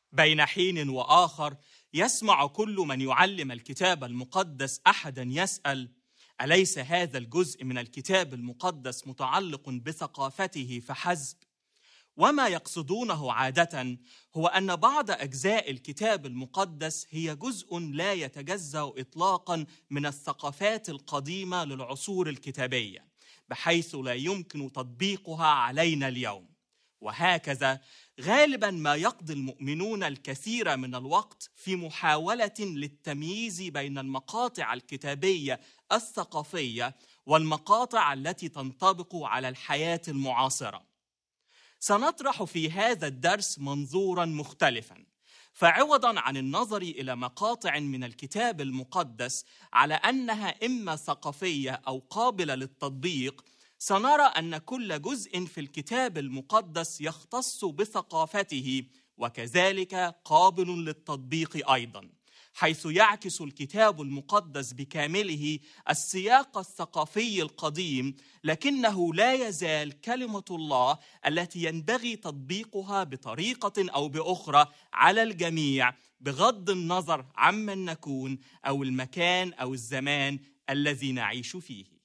بين حين وآخر يسمع كل من يعلم الكتاب المقدس أحداً يسأل: أليس هذا الجزء من الكتاب المقدس متعلق بثقافته فحسب؟ وما يقصدونه عادة هو أن بعض أجزاء الكتاب المقدس هي جزء لا يتجزأ إطلاقاً من الثقافات القديمة للعصور الكتابية، بحيث لا يمكن تطبيقها علينا اليوم. وهكذا غالباً ما يقضي المؤمنون الكثير من الوقت في محاولة للتمييز بين المقاطع الكتابية الثقافية والمقاطع التي تنطبق على الحياة المعاصرة. سنطرح في هذا الدرس منظوراً مختلفاً، فعوضاً عن النظر إلى مقاطع من الكتاب المقدس على أنها إما ثقافية أو قابلة للتطبيق، سنرى أن كل جزء في الكتاب المقدس يختص بثقافته وكذلك قابل للتطبيق أيضاً، حيث يعكس الكتاب المقدس بكامله السياق الثقافي القديم، لكنه لا يزال كلمة الله التي ينبغي تطبيقها بطريقة أو بأخرى على الجميع، بغض النظر عمن نكون أو المكان أو الزمان الذي نعيش فيه.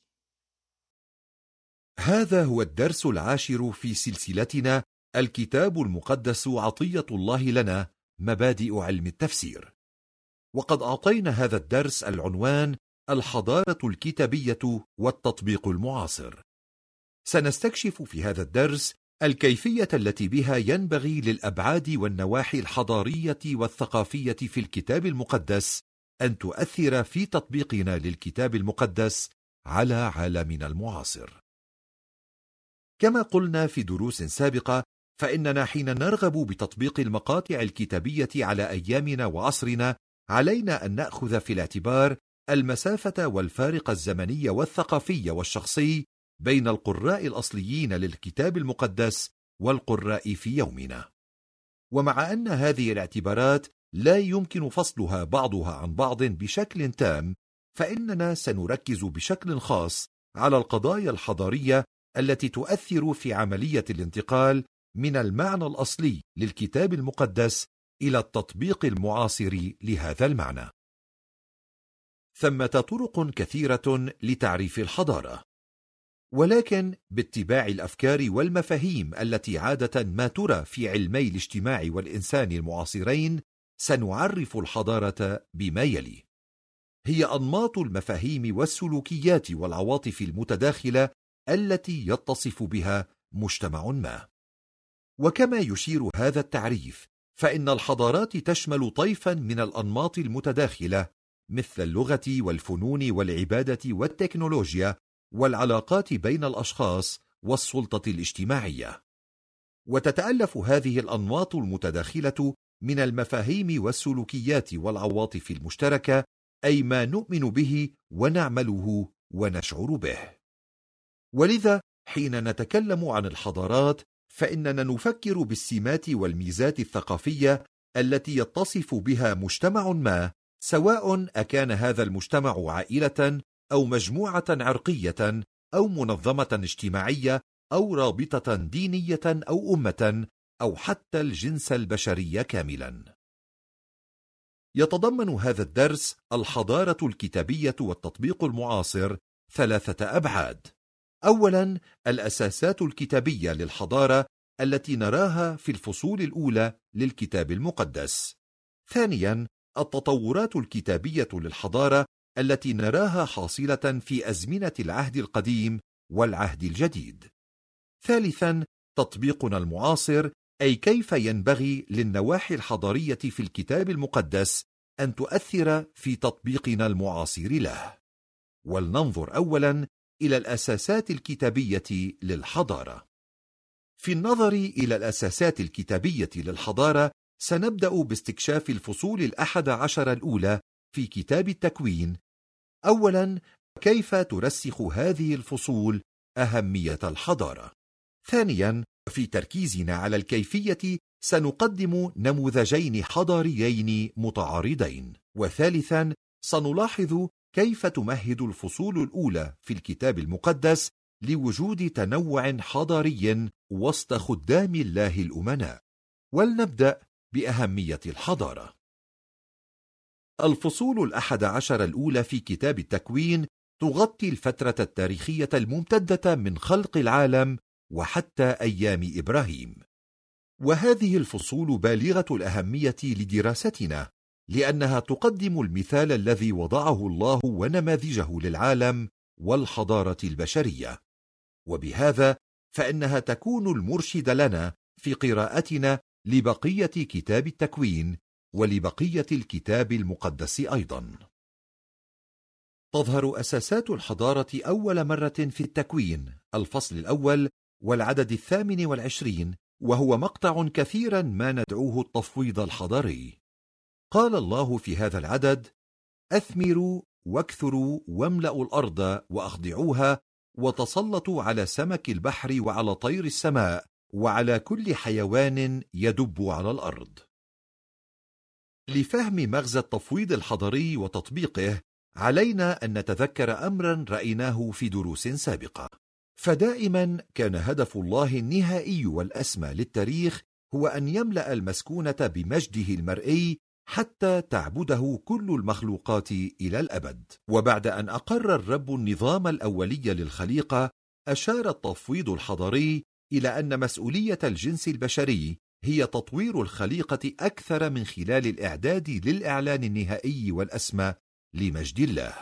هذا هو الدرس العاشر في سلسلتنا الكتاب المقدس عطية الله لنا، مبادئ علم التفسير. وقد أعطينا هذا الدرس العنوان الحضارة الكتابية والتطبيق المعاصر. سنستكشف في هذا الدرس الكيفية التي بها ينبغي للأبعاد والنواحي الحضارية والثقافية في الكتاب المقدس أن تؤثر في تطبيقنا للكتاب المقدس على عالمنا المعاصر. كما قلنا في دروس سابقة، فإننا حين نرغب بتطبيق المقاطع الكتابية على أيامنا وعصرنا علينا أن نأخذ في الاعتبار المسافة والفارق الزمني والثقافي والشخصي بين القراء الأصليين للكتاب المقدس والقراء في يومنا. ومع أن هذه الاعتبارات لا يمكن فصلها بعضها عن بعض بشكل تام، فإننا سنركز بشكل خاص على القضايا الحضارية التي تؤثر في عملية الانتقال من المعنى الأصلي للكتاب المقدس إلى التطبيق المعاصر لهذا المعنى. ثمة طرق كثيرة لتعريف الحضارة، ولكن باتباع الأفكار والمفاهيم التي عادة ما ترى في علمي الاجتماع والإنسان المعاصرين، سنعرف الحضارة بما يلي: هي أنماط المفاهيم والسلوكيات والعواطف المتداخلة التي يتصف بها مجتمع ما. وكما يشير هذا التعريف، فإن الحضارات تشمل طيفا من الأنماط المتداخلة مثل اللغة والفنون والعبادة والتكنولوجيا والعلاقات بين الأشخاص والسلطة الاجتماعية. وتتألف هذه الأنماط المتداخلة من المفاهيم والسلوكيات والعواطف المشتركة، أي ما نؤمن به ونعمله ونشعر به. ولذا حين نتكلم عن الحضارات، فإننا نفكر بالسمات والميزات الثقافية التي يتصف بها مجتمع ما، سواء أكان هذا المجتمع عائلة أو مجموعة عرقية أو منظمة اجتماعية أو رابطة دينية أو أمة أو حتى الجنس البشري كاملا. يتضمن هذا الدرس الحضارة الكتابية والتطبيق المعاصر 3 أبعاد. أولا، الأساسات الكتابية للحضارة التي نراها في الفصول الأولى للكتاب المقدس. ثانيا، التطورات الكتابية للحضارة التي نراها حاصلة في أزمنة العهد القديم والعهد الجديد. ثالثا، تطبيقنا المعاصر، أي كيف ينبغي للنواحي الحضارية في الكتاب المقدس أن تؤثر في تطبيقنا المعاصر له. ولننظر أولا إلى الأساسات الكتابية للحضارة. في النظر إلى الأساسات الكتابية للحضارة، سنبدأ باستكشاف الفصول 11 الأولى في كتاب التكوين. أولا، كيف ترسخ هذه الفصول أهمية الحضارة. ثانيا، في تركيزنا على الكيفية سنقدم نموذجين حضاريين متعارضين. وثالثا، سنلاحظ كيف تمهد الفصول الأولى في الكتاب المقدس لوجود تنوع حضاري وسط خدام الله الأمناء. ولنبدأ بأهمية الحضارة. الفصول 11 الأولى في كتاب التكوين تغطي الفترة التاريخية الممتدة من خلق العالم وحتى أيام إبراهيم، وهذه الفصول بالغة الأهمية لدراستنا، لأنها تقدم المثال الذي وضعه الله ونماذجه للعالم والحضارة البشرية، وبهذا فإنها تكون المرشد لنا في قراءتنا لبقية كتاب التكوين ولبقية الكتاب المقدس أيضا. تظهر أساسات الحضارة أول مرة في التكوين الفصل الأول والعدد 28، وهو مقطع كثيرا ما ندعوه التفويض الحضاري. قال الله في هذا العدد: أثمروا واكثروا واملأوا الأرض وأخضعوها وتسلطوا على سمك البحر وعلى طير السماء وعلى كل حيوان يدب على الأرض. لفهم مغزى التفويض الحضاري وتطبيقه علينا أن نتذكر أمرا رأيناه في دروس سابقة، فدائما كان هدف الله النهائي والأسمى للتاريخ هو أن يملأ المسكونة بمجده المرئي حتى تعبده كل المخلوقات إلى الأبد. وبعد أن أقر الرب النظام الأولي للخليقة، أشار التفويض الحضاري إلى أن مسؤولية الجنس البشري هي تطوير الخليقة أكثر من خلال الإعداد للإعلان النهائي والأسمى لمجد الله.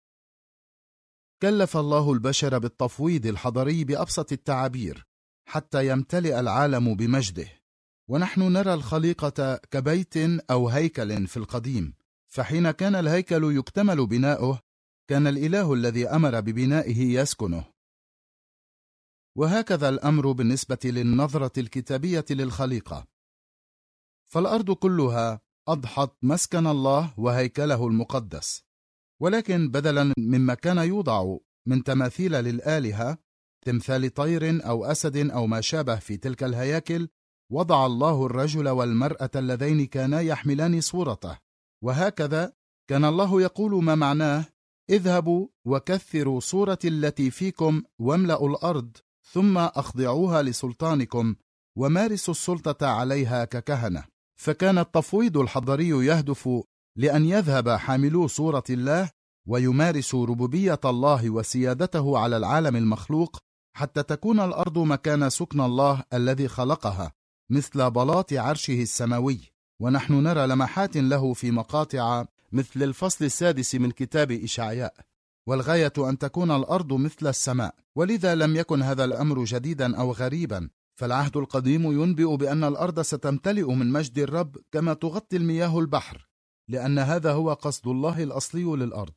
كلف الله البشر بالتفويض الحضاري بأبسط التعابير حتى يمتلئ العالم بمجده، ونحن نرى الخليقة كبيت أو هيكل في القديم، فحين كان الهيكل يكتمل بناؤه كان الإله الذي أمر ببنائه يسكنه. وهكذا الأمر بالنسبة للنظرة الكتابية للخليقة، فالأرض كلها أضحت مسكن الله وهيكله المقدس، ولكن بدلا مما كان يوضع من تماثيل للآلهة، تمثال طير أو أسد أو ما شابه في تلك الهياكل، وضع الله الرجل والمرأة اللذين كانا يحملان صورته. وهكذا كان الله يقول ما معناه: اذهبوا وكثروا صورتي التي فيكم واملأوا الأرض، ثم أخضعوها لسلطانكم ومارسوا السلطة عليها ككهنة. فكان التفويض الحضاري يهدف لأن يذهب حاملو صورة الله ويمارسوا ربوبية الله وسيادته على العالم المخلوق، حتى تكون الأرض مكان سكن الله الذي خلقها مثل بلاط عرشه السماوي. ونحن نرى لمحات له في مقاطع مثل الفصل 6 من كتاب إشعياء، والغاية أن تكون الأرض مثل السماء. ولذا لم يكن هذا الأمر جديدا أو غريبا، فالعهد القديم ينبئ بأن الأرض ستمتلئ من مجد الرب كما تغطي المياه البحر، لأن هذا هو قصد الله الأصلي للأرض.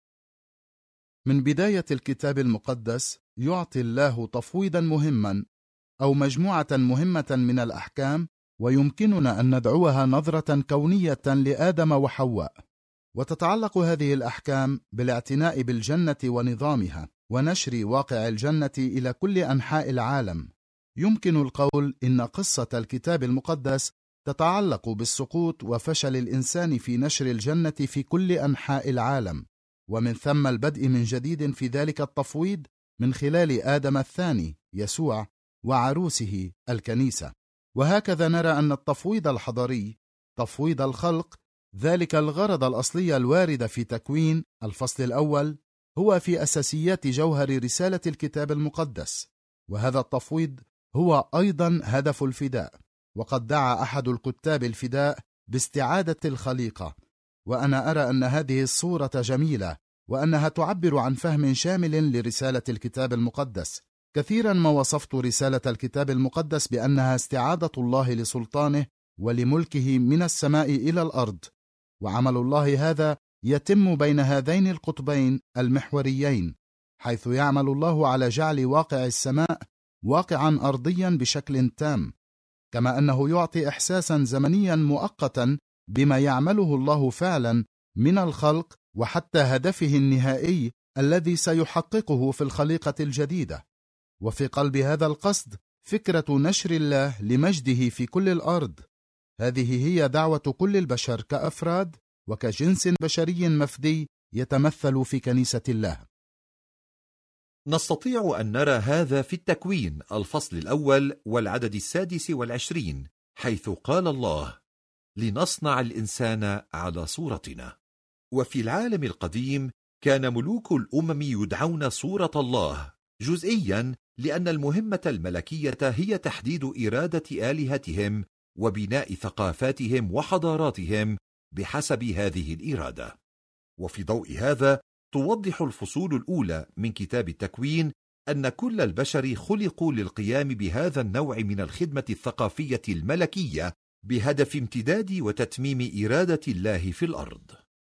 من بداية الكتاب المقدس يعطي الله تفويضا مهما أو مجموعة مهمة من الأحكام، ويمكننا أن ندعوها نظرة كونية لآدم وحواء. وتتعلق هذه الأحكام بالاعتناء بالجنة ونظامها، ونشر واقع الجنة إلى كل أنحاء العالم. يمكن القول إن قصة الكتاب المقدس تتعلق بالسقوط وفشل الإنسان في نشر الجنة في كل أنحاء العالم، ومن ثم البدء من جديد في ذلك التفويض من خلال آدم الثاني يسوع وعروسه الكنيسة. وهكذا نرى أن التفويض الحضاري، تفويض الخلق، ذلك الغرض الأصلي الوارد في تكوين الفصل الأول، هو في أساسيات جوهر رسالة الكتاب المقدس. وهذا التفويض هو أيضا هدف الفداء، وقد دعا أحد الكتاب الفداء باستعادة الخليقة. وأنا أرى أن هذه الصورة جميلة، وأنها تعبر عن فهم شامل لرسالة الكتاب المقدس. كثيرا ما وصفت رسالة الكتاب المقدس بأنها استعادة الله لسلطانه ولملكه من السماء إلى الأرض، وعمل الله هذا يتم بين هذين القطبين المحوريين، حيث يعمل الله على جعل واقع السماء واقعا أرضيا بشكل تام، كما أنه يعطي إحساسا زمنيا مؤقتا بما يعمله الله فعلا من الخلق وحتى هدفه النهائي الذي سيحققه في الخليقة الجديدة. وفي قلب هذا القصد فكرة نشر الله لمجده في كل الأرض. هذه هي دعوة كل البشر كأفراد وكجنس بشري مفدي يتمثل في كنيسة الله. نستطيع أن نرى هذا في التكوين الفصل الأول والعدد 26، حيث قال الله: لنصنع الإنسان على صورتنا. وفي العالم القديم كان ملوك الأمم يدعون صورة الله، جزئيا لأن المهمة الملكية هي تحديد إرادة آلهتهم وبناء ثقافاتهم وحضاراتهم بحسب هذه الإرادة. وفي ضوء هذا توضح الفصول الأولى من كتاب التكوين أن كل البشر خلقوا للقيام بهذا النوع من الخدمة الثقافية الملكية بهدف امتداد وتتميم إرادة الله في الأرض.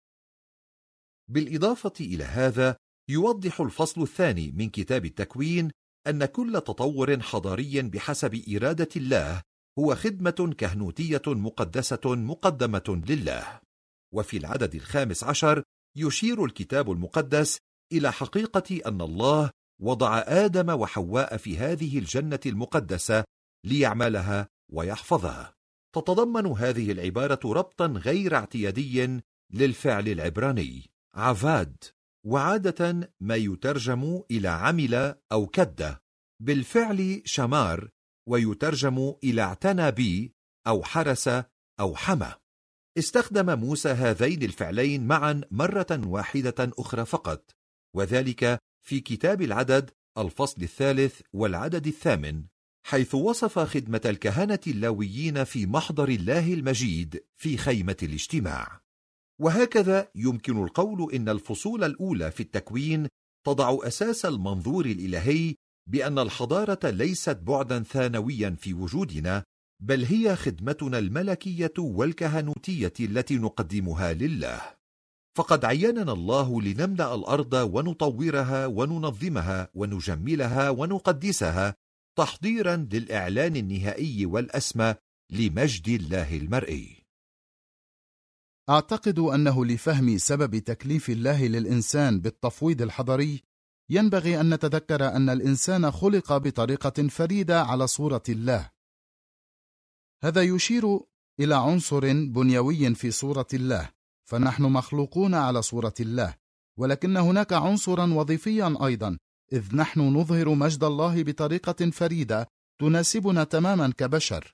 بالإضافة إلى هذا، يوضح الفصل الثاني من كتاب التكوين أن كل تطور حضاري بحسب إرادة الله هو خدمة كهنوتية مقدسة مقدمة لله. وفي العدد 15 يشير الكتاب المقدس إلى حقيقة أن الله وضع آدم وحواء في هذه الجنة المقدسة ليعملها ويحفظها. تتضمن هذه العبارة ربطا غير اعتيادي للفعل العبراني عفاد، وعادة ما يترجم إلى عمل أو كد، بالفعل شمار، ويترجم إلى اعتنى بي أو حرس أو حمى. استخدم موسى هذين الفعلين معا مرة واحدة أخرى فقط، وذلك في كتاب العدد الفصل 3 والعدد 8، حيث وصف خدمة الكهنة اللاويين في محضر الله المجيد في خيمة الاجتماع. وهكذا يمكن القول إن الفصول الأولى في التكوين تضع أساس المنظور الإلهي بأن الحضارة ليست بعدا ثانويا في وجودنا، بل هي خدمتنا الملكية والكهنوتية التي نقدمها لله. فقد عيننا الله لنملأ الأرض ونطورها وننظمها ونجملها ونقدسها، تحضيرا للإعلان النهائي والأسمى لمجد الله المرئي. أعتقد أنه لفهم سبب تكليف الله للإنسان بالتفويض الحضري ينبغي أن نتذكر أن الإنسان خلق بطريقة فريدة على صورة الله. هذا يشير إلى عنصر بنيوي في صورة الله، فنحن مخلوقون على صورة الله، ولكن هناك عنصرا وظيفيا أيضا، إذ نحن نظهر مجد الله بطريقة فريدة تناسبنا تماما كبشر،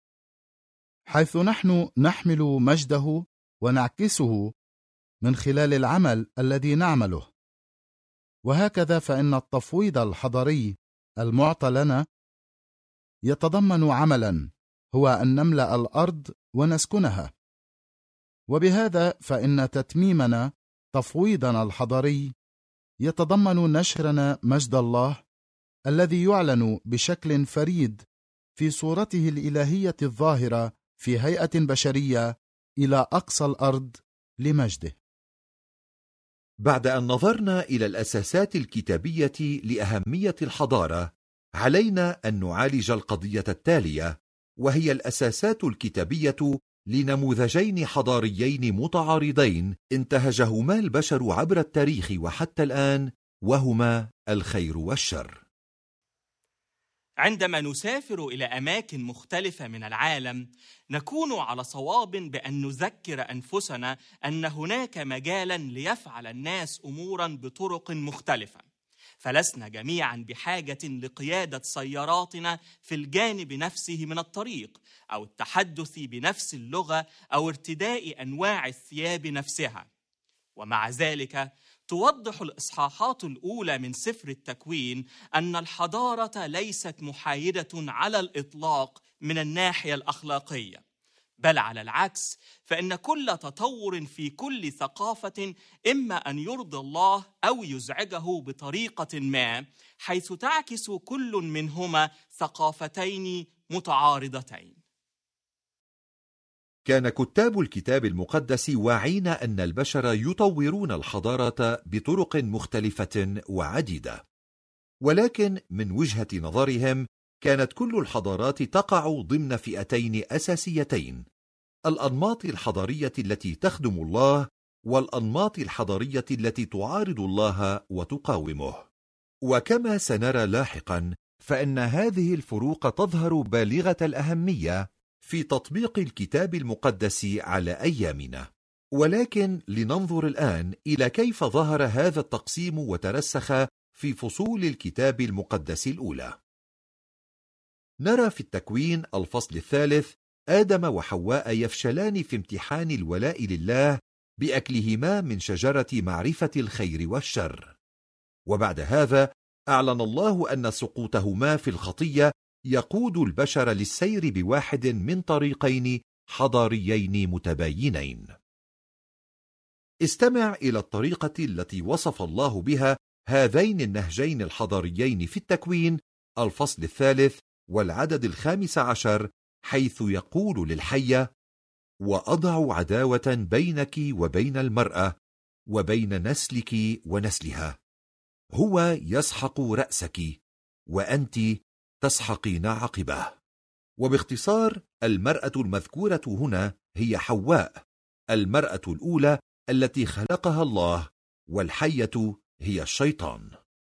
حيث نحن نحمل مجده ونعكسه من خلال العمل الذي نعمله. وهكذا فإن التفويض الحضري المعطى لنا يتضمن عملا هو أن نملأ الأرض ونسكنها. وبهذا فإن تتميمنا تفويضنا الحضري يتضمن نشرنا مجد الله الذي يعلن بشكل فريد في صورته الإلهية الظاهرة في هيئة بشرية إلى أقصى الأرض لمجده. بعد أن نظرنا إلى الأساسات الكتابية لأهمية الحضارة، علينا أن نعالج القضية التالية، وهي الأساسات الكتابية لنموذجين حضاريين متعارضين انتهجهما البشر عبر التاريخ وحتى الآن، وهما الخير والشر. عندما نسافر إلى أماكن مختلفة من العالم، نكون على صواب بأن نذكر أنفسنا أن هناك مجالا ليفعل الناس أمورا بطرق مختلفة، فلسنا جميعا بحاجة لقيادة سياراتنا في الجانب نفسه من الطريق، أو التحدث بنفس اللغة، أو ارتداء أنواع الثياب نفسها. ومع ذلك توضح الإصحاحات الأولى من سفر التكوين أن الحضارة ليست محايدة على الإطلاق من الناحية الأخلاقية، بل على العكس، فإن كل تطور في كل ثقافة إما أن يرضي الله أو يزعجه بطريقة ما، حيث تعكس كل منهما ثقافتين متعارضتين. كان كتاب الكتاب المقدس واعين أن البشر يطورون الحضارة بطرق مختلفة وعديدة، ولكن من وجهة نظرهم كانت كل الحضارات تقع ضمن فئتين أساسيتين: الأنماط الحضارية التي تخدم الله، والأنماط الحضارية التي تعارض الله وتقاومه. وكما سنرى لاحقا، فإن هذه الفروق تظهر بالغة الأهمية في تطبيق الكتاب المقدس على أيامنا. ولكن لننظر الآن إلى كيف ظهر هذا التقسيم وترسخ في فصول الكتاب المقدس الأولى. نرى في التكوين الفصل 3 آدم وحواء يفشلان في امتحان الولاء لله بأكلهما من شجرة معرفة الخير والشر. وبعد هذا أعلن الله أن سقوطهما في الخطية يقود البشر للسير بواحد من طريقين حضاريين متباينين. استمع إلى الطريقة التي وصف الله بها هذين النهجين الحضاريين في التكوين الفصل 3 والعدد 15، حيث يقول للحية: وأضع عداوة بينك وبين المرأة وبين نسلك ونسلها، هو يسحق رأسك وأنت تسحقين عقبه. وباختصار المرأة المذكورة هنا هي حواء، المرأة الأولى التي خلقها الله، والحية هي الشيطان.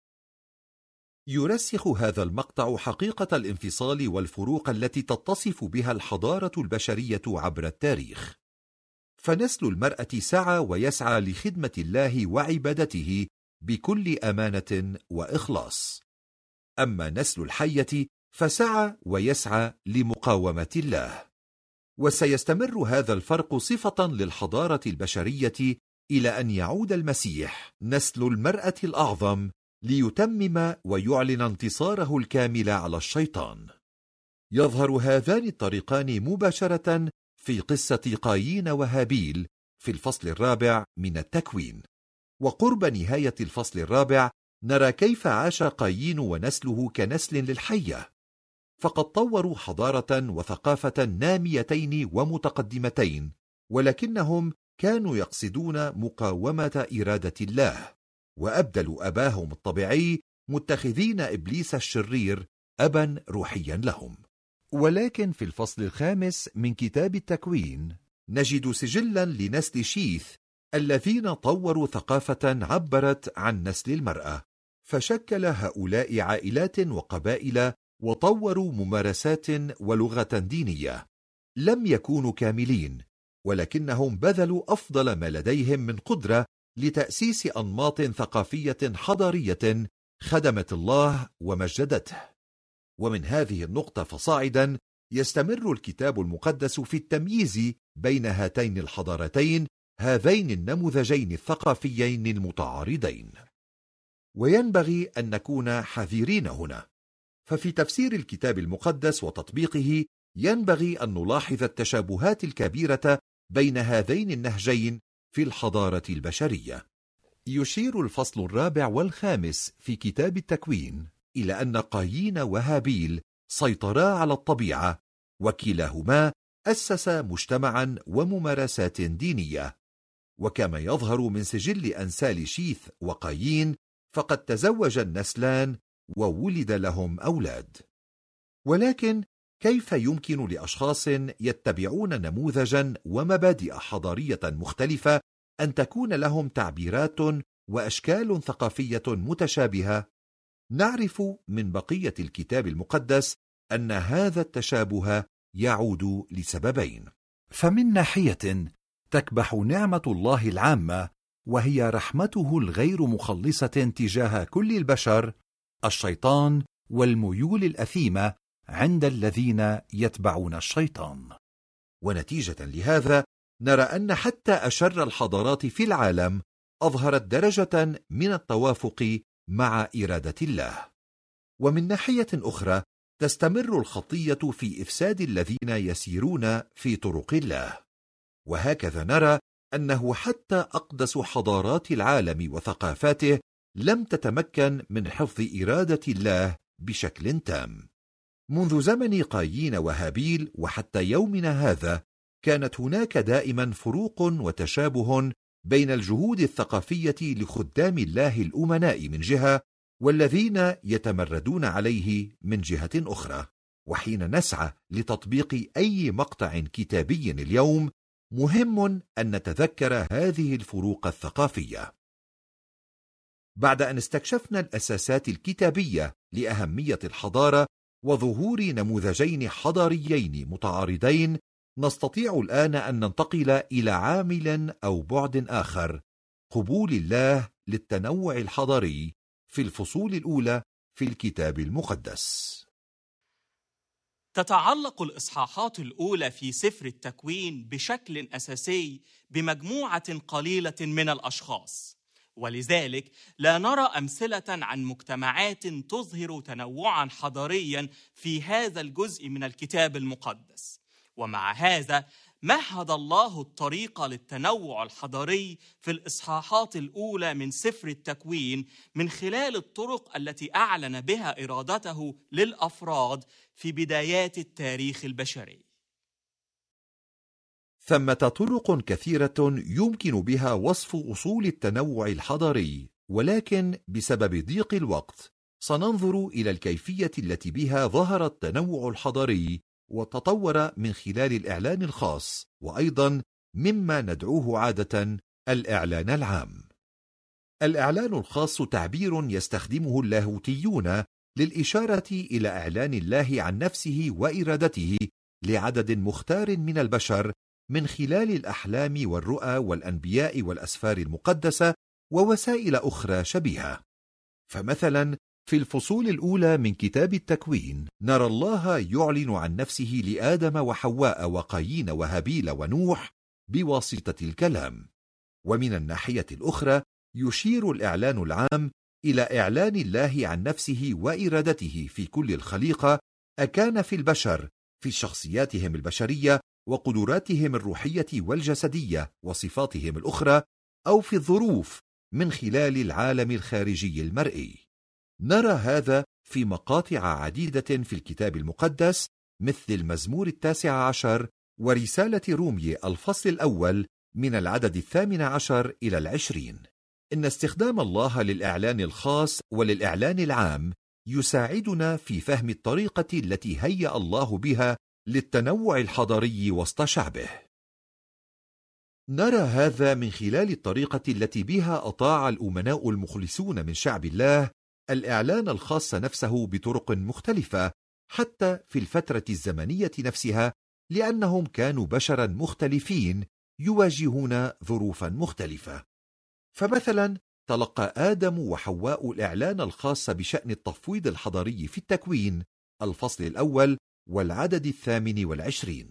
يرسخ هذا المقطع حقيقة الانفصال والفروق التي تتصف بها الحضارة البشرية عبر التاريخ. فنسل المرأة سعى ويسعى لخدمة الله وعبادته بكل أمانة وإخلاص، أما نسل الحية فسعى ويسعى لمقاومة الله. وسيستمر هذا الفرق صفة للحضارة البشرية إلى أن يعود المسيح نسل المرأة الأعظم ليتمم ويعلن انتصاره الكامل على الشيطان. يظهر هذان الطريقان مباشرة في قصة قايين وهابيل في الفصل 4 من التكوين. وقرب نهاية الفصل 4 نرى كيف عاش قايين ونسله كنسل للحية، فقد طوروا حضارة وثقافة ناميتين ومتقدمتين، ولكنهم كانوا يقصدون مقاومة إرادة الله، وأبدلوا أباهم الطبيعي متخذين إبليس الشرير أبا روحيا لهم. ولكن في الفصل 5 من كتاب التكوين نجد سجلا لنسل شيث الذين طوروا ثقافة عبرت عن نسل المرأة، فشكل هؤلاء عائلات وقبائل وطوروا ممارسات ولغة دينية. لم يكونوا كاملين، ولكنهم بذلوا أفضل ما لديهم من قدرة لتأسيس أنماط ثقافية حضارية خدمت الله ومجدته. ومن هذه النقطة فصاعدا يستمر الكتاب المقدس في التمييز بين هاتين الحضارتين، هذين النموذجين الثقافيين المتعارضين. وينبغي أن نكون حذرين هنا، ففي تفسير الكتاب المقدس وتطبيقه ينبغي أن نلاحظ التشابهات الكبيرة بين هذين النهجين في الحضارة البشرية. يشير الفصل 4 والخامس في كتاب التكوين إلى أن قايين وهابيل سيطرا على الطبيعة، وكلاهما أسس مجتمعا وممارسات دينية. وكما يظهر من سجل أنسال شيث وقايين فقد تزوج النسلان وولد لهم أولاد. ولكن كيف يمكن لأشخاص يتبعون نموذجا ومبادئ حضارية مختلفة أن تكون لهم تعبيرات وأشكال ثقافية متشابهة؟ نعرف من بقية الكتاب المقدس أن هذا التشابه يعود لسببين. فمن ناحية تكبح نعمة الله العامة، وهي رحمته الغير مخلصة تجاه كل البشر، الشيطان والميول الأثيمة عند الذين يتبعون الشيطان. ونتيجة لهذا نرى أن حتى أشر الحضارات في العالم أظهرت درجة من التوافق مع إرادة الله. ومن ناحية أخرى تستمر الخطية في إفساد الذين يسيرون في طرق الله. وهكذا نرى أنه حتى أقدس حضارات العالم وثقافاته لم تتمكن من حفظ إرادة الله بشكل تام. منذ زمن قايين وهابيل وحتى يومنا هذا كانت هناك دائما فروق وتشابه بين الجهود الثقافية لخدام الله الأمناء من جهة، والذين يتمردون عليه من جهة أخرى. وحين نسعى لتطبيق أي مقطع كتابي اليوم مهم أن نتذكر هذه الفروق الثقافية. بعد أن استكشفنا الأساسات الكتابية لأهمية الحضارة وظهور نموذجين حضاريين متعارضين، نستطيع الآن أن ننتقل إلى عامل أو بعد آخر: قبول الله للتنوع الحضاري في الفصول الأولى في الكتاب المقدس. تتعلق الإصحاحات الأولى في سفر التكوين بشكل أساسي بمجموعة قليلة من الأشخاص، ولذلك لا نرى أمثلة عن مجتمعات تظهر تنوعاً حضارياً في هذا الجزء من الكتاب المقدس. ومع هذا مهد الله الطريق للتنوع الحضاري في الإصحاحات الأولى من سفر التكوين من خلال الطرق التي أعلن بها إرادته للأفراد في بدايات التاريخ البشري. ثمة طرق كثيرة يمكن بها وصف أصول التنوع الحضاري، ولكن بسبب ضيق الوقت سننظر إلى الكيفية التي بها ظهر التنوع الحضاري وتطور من خلال الإعلان الخاص، وأيضا مما ندعوه عادة الإعلان العام. الإعلان الخاص تعبير يستخدمه اللاهوتيون للإشارة إلى إعلان الله عن نفسه وإرادته لعدد مختار من البشر من خلال الأحلام والرؤى والأنبياء والأسفار المقدسة ووسائل أخرى شبيهة. فمثلا في الفصول الأولى من كتاب التكوين نرى الله يعلن عن نفسه لآدم وحواء وقايين وهابيل ونوح بواسطة الكلام، ومن الناحية الأخرى يشير الإعلان العام إلى إعلان الله عن نفسه وإرادته في كل الخليقة، أكان في البشر في شخصياتهم البشرية وقدراتهم الروحية والجسدية وصفاتهم الأخرى، أو في الظروف من خلال العالم الخارجي المرئي. نرى هذا في مقاطع عديدة في الكتاب المقدس مثل المزمور 19 ورسالة رومية الفصل الأول من العدد 18 إلى 20. إن استخدام الله للإعلان الخاص وللإعلان العام يساعدنا في فهم الطريقة التي هيأ الله بها للتنوع الحضاري وسط شعبه. نرى هذا من خلال الطريقة التي بها أطاع الأمناء المخلصون من شعب الله الإعلان الخاص نفسه بطرق مختلفة حتى في الفترة الزمنية نفسها، لأنهم كانوا بشرا مختلفين يواجهون ظروفا مختلفة. فمثلا تلقى آدم وحواء الإعلان الخاص بشأن التفويض الحضاري في التكوين الفصل الأول والعدد 28،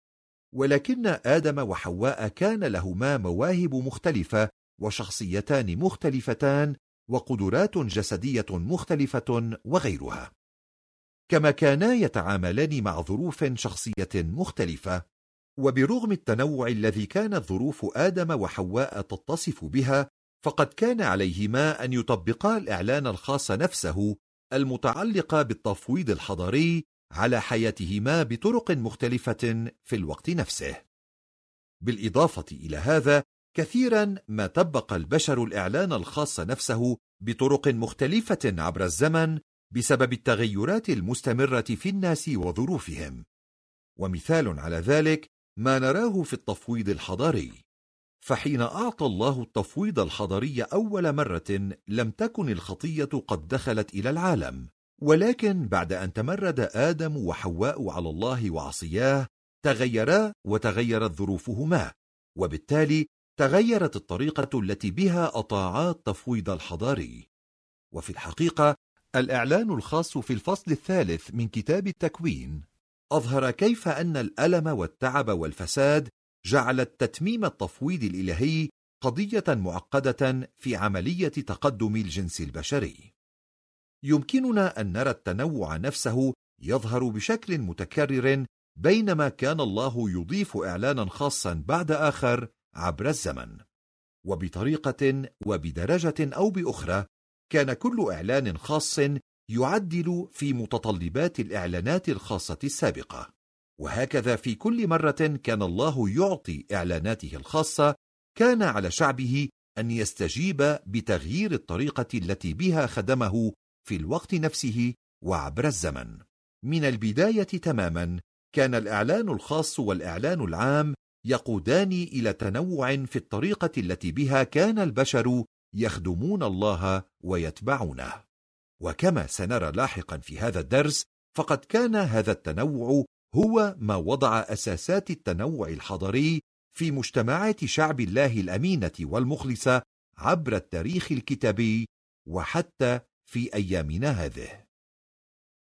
ولكن آدم وحواء كان لهما مواهب مختلفة وشخصيتان مختلفتان وقدرات جسدية مختلفة وغيرها، كما كانا يتعاملان مع ظروف شخصية مختلفة. وبرغم التنوع الذي كانت ظروف آدم وحواء تتصف بها، فقد كان عليهما أن يطبقا الإعلان الخاص نفسه المتعلق بالتفويض الحضاري على حياتهما بطرق مختلفة في الوقت نفسه. بالإضافة إلى هذا، كثيرا ما طبق البشر الإعلان الخاص نفسه بطرق مختلفة عبر الزمن بسبب التغيرات المستمرة في الناس وظروفهم. ومثال على ذلك ما نراه في التفويض الحضاري، فحين أعطى الله التفويض الحضاري أول مرة لم تكن الخطية قد دخلت إلى العالم، ولكن بعد أن تمرد آدم وحواء على الله وعصياه تغيرا وتغيرت ظروفهما، وبالتالي تغيرت الطريقة التي بها أطاعا التفويض الحضاري. وفي الحقيقة الإعلان الخاص في الفصل الثالث من كتاب التكوين أظهر كيف أن الألم والتعب والفساد جعلت تتميم التفويض الإلهي قضية معقدة في عملية تقدم الجنس البشري. يمكننا أن نرى التنوع نفسه يظهر بشكل متكرر بينما كان الله يضيف إعلانا خاصا بعد آخر عبر الزمن، وبطريقة وبدرجة أو بأخرى كان كل إعلان خاص يعدل في متطلبات الإعلانات الخاصة السابقة. وهكذا في كل مرة كان الله يعطي إعلاناته الخاصة، كان على شعبه أن يستجيب بتغيير الطريقة التي بها خدمه في الوقت نفسه وعبر الزمن. من البداية تماما كان الإعلان الخاص والإعلان العام يقودان إلى تنوع في الطريقة التي بها كان البشر يخدمون الله ويتبعونه. وكما سنرى لاحقا في هذا الدرس، فقد كان هذا التنوع هو ما وضع أساسات التنوع الحضاري في مجتمعات شعب الله الأمينة والمخلصة عبر التاريخ الكتابي وحتى في أيامنا هذه.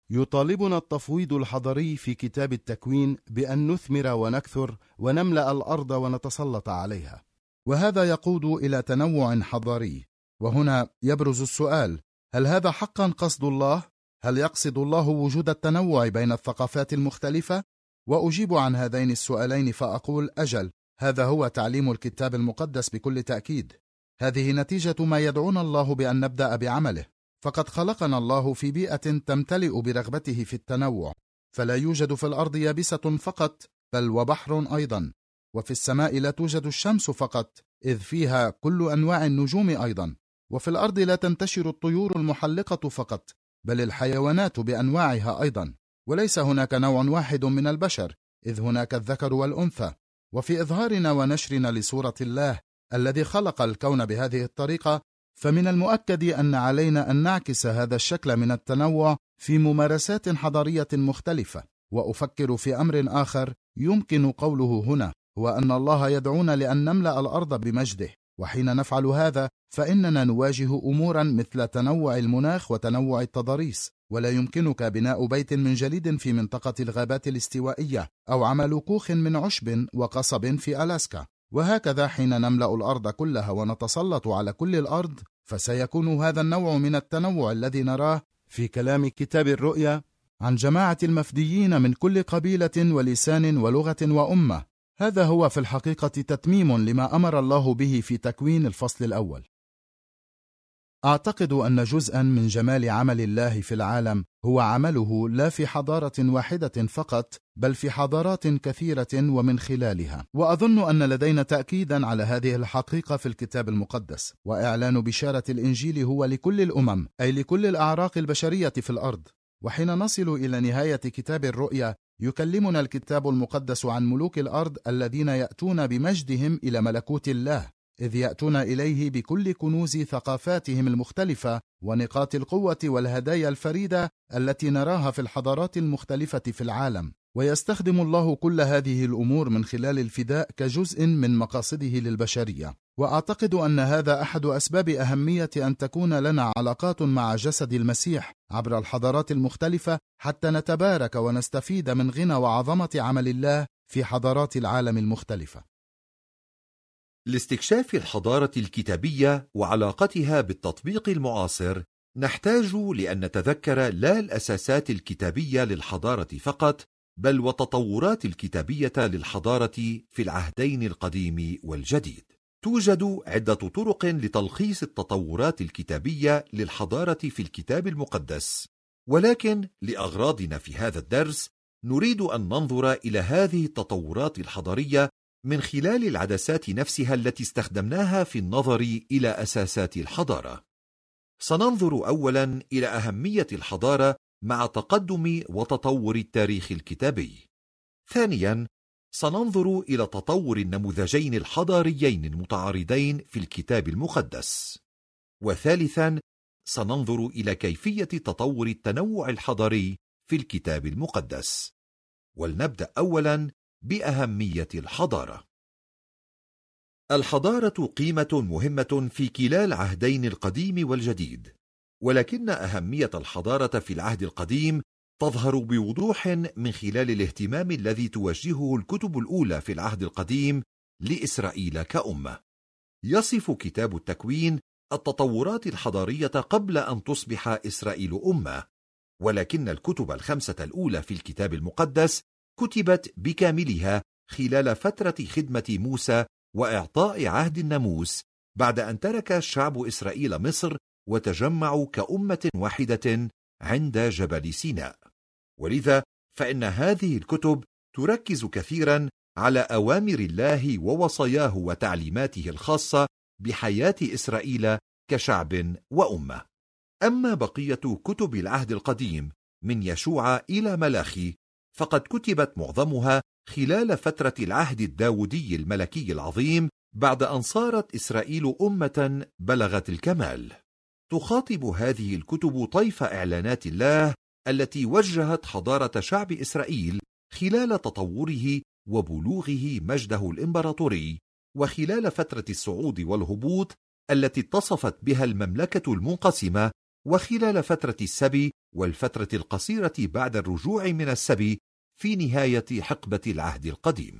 يطالبنا التفويض الحضري في كتاب التكوين بأن نثمر ونكثر ونملأ الأرض ونتسلط عليها، وهذا يقود إلى تنوع حضاري. وهنا يبرز السؤال: هل هذا حقا قصد الله؟ هل يقصد الله وجود التنوع بين الثقافات المختلفة؟ وأجيب عن هذين السؤالين فأقول: أجل، هذا هو تعليم الكتاب المقدس بكل تأكيد. هذه نتيجة ما يدعونا الله بأن نبدأ بعمله، فقد خلقنا الله في بيئة تمتلئ برغبته في التنوع، فلا يوجد في الأرض يابسة فقط، بل وبحر أيضا، وفي السماء لا توجد الشمس فقط، إذ فيها كل أنواع النجوم أيضا، وفي الأرض لا تنتشر الطيور المحلقة فقط، بل الحيوانات بأنواعها أيضا، وليس هناك نوع واحد من البشر، إذ هناك الذكر والأنثى. وفي إظهارنا ونشرنا لصورة الله الذي خلق الكون بهذه الطريقة، فمن المؤكد أن علينا أن نعكس هذا الشكل من التنوع في ممارسات حضارية مختلفة. وأفكر في أمر آخر يمكن قوله هنا، هو أن الله يدعونا لأن نملأ الأرض بمجده، وحين نفعل هذا فإننا نواجه أمورا مثل تنوع المناخ وتنوع التضاريس، ولا يمكنك بناء بيت من جليد في منطقة الغابات الاستوائية، أو عمل كوخ من عشب وقصب في ألاسكا. وهكذا حين نملأ الأرض كلها ونتسلط على كل الأرض، فسيكون هذا النوع من التنوع الذي نراه في كلام كتاب الرؤيا عن جماعة المفديين من كل قبيلة ولسان ولغة وأمة. هذا هو في الحقيقة تتميم لما أمر الله به في تكوين الفصل الأول. أعتقد أن جزءا من جمال عمل الله في العالم هو عمله لا في حضارة واحدة فقط، بل في حضارات كثيرة ومن خلالها. وأظن أن لدينا تأكيدا على هذه الحقيقة في الكتاب المقدس، وإعلان بشارة الإنجيل هو لكل الأمم، أي لكل الأعراق البشرية في الأرض. وحين نصل إلى نهاية كتاب الرؤيا يكلمنا الكتاب المقدس عن ملوك الأرض الذين يأتون بمجدهم إلى ملكوت الله، إذ يأتون إليه بكل كنوز ثقافاتهم المختلفة ونقاط القوة والهدايا الفريدة التي نراها في الحضارات المختلفة في العالم. ويستخدم الله كل هذه الأمور من خلال الفداء كجزء من مقاصده للبشرية. وأعتقد أن هذا أحد أسباب أهمية أن تكون لنا علاقات مع جسد المسيح عبر الحضارات المختلفة، حتى نتبارك ونستفيد من غنى وعظمة عمل الله في حضارات العالم المختلفة. لاستكشاف الحضارة الكتابية وعلاقتها بالتطبيق المعاصر، نحتاج لأن نتذكر لا الأساسات الكتابية للحضارة فقط، بل والتطورات الكتابية للحضارة في العهدين القديم والجديد. توجد عدة طرق لتلخيص التطورات الكتابية للحضارة في الكتاب المقدس، ولكن لأغراضنا في هذا الدرس نريد أن ننظر إلى هذه التطورات الحضارية من خلال العدسات نفسها التي استخدمناها في النظر إلى أساسات الحضارة. سننظر أولا إلى أهمية الحضارة مع تقدم وتطور التاريخ الكتابي. ثانيا سننظر إلى تطور النموذجين الحضاريين المتعارضين في الكتاب المقدس. وثالثا سننظر إلى كيفية تطور التنوع الحضاري في الكتاب المقدس. ولنبدأ أولا بأهمية الحضارة. الحضارة قيمة مهمة في كلا العهدين القديم والجديد، ولكن أهمية الحضارة في العهد القديم تظهر بوضوح من خلال الاهتمام الذي توجهه الكتب الأولى في العهد القديم لإسرائيل كأمة. يصف كتاب التكوين التطورات الحضارية قبل أن تصبح إسرائيل أمة، ولكن الكتب الخمسة الأولى في الكتاب المقدس كتبت بكاملها خلال فترة خدمة موسى وإعطاء عهد الناموس، بعد أن ترك شعب إسرائيل مصر وتجمعوا كأمة واحدة عند جبل سيناء. ولذا فإن هذه الكتب تركز كثيرا على أوامر الله ووصاياه وتعليماته الخاصة بحياة إسرائيل كشعب وأمة. أما بقية كتب العهد القديم من يشوع إلى ملاخي فقد كتبت معظمها خلال فترة العهد الداودي الملكي العظيم، بعد أن صارت إسرائيل أمة بلغت الكمال. تخاطب هذه الكتب طيف إعلانات الله التي وجهت حضارة شعب إسرائيل خلال تطوره وبلوغه مجده الإمبراطوري، وخلال فترة الصعود والهبوط التي اتصفت بها المملكة المنقسمة وخلال فترة السبي والفترة القصيرة بعد الرجوع من السبي في نهاية حقبة العهد القديم.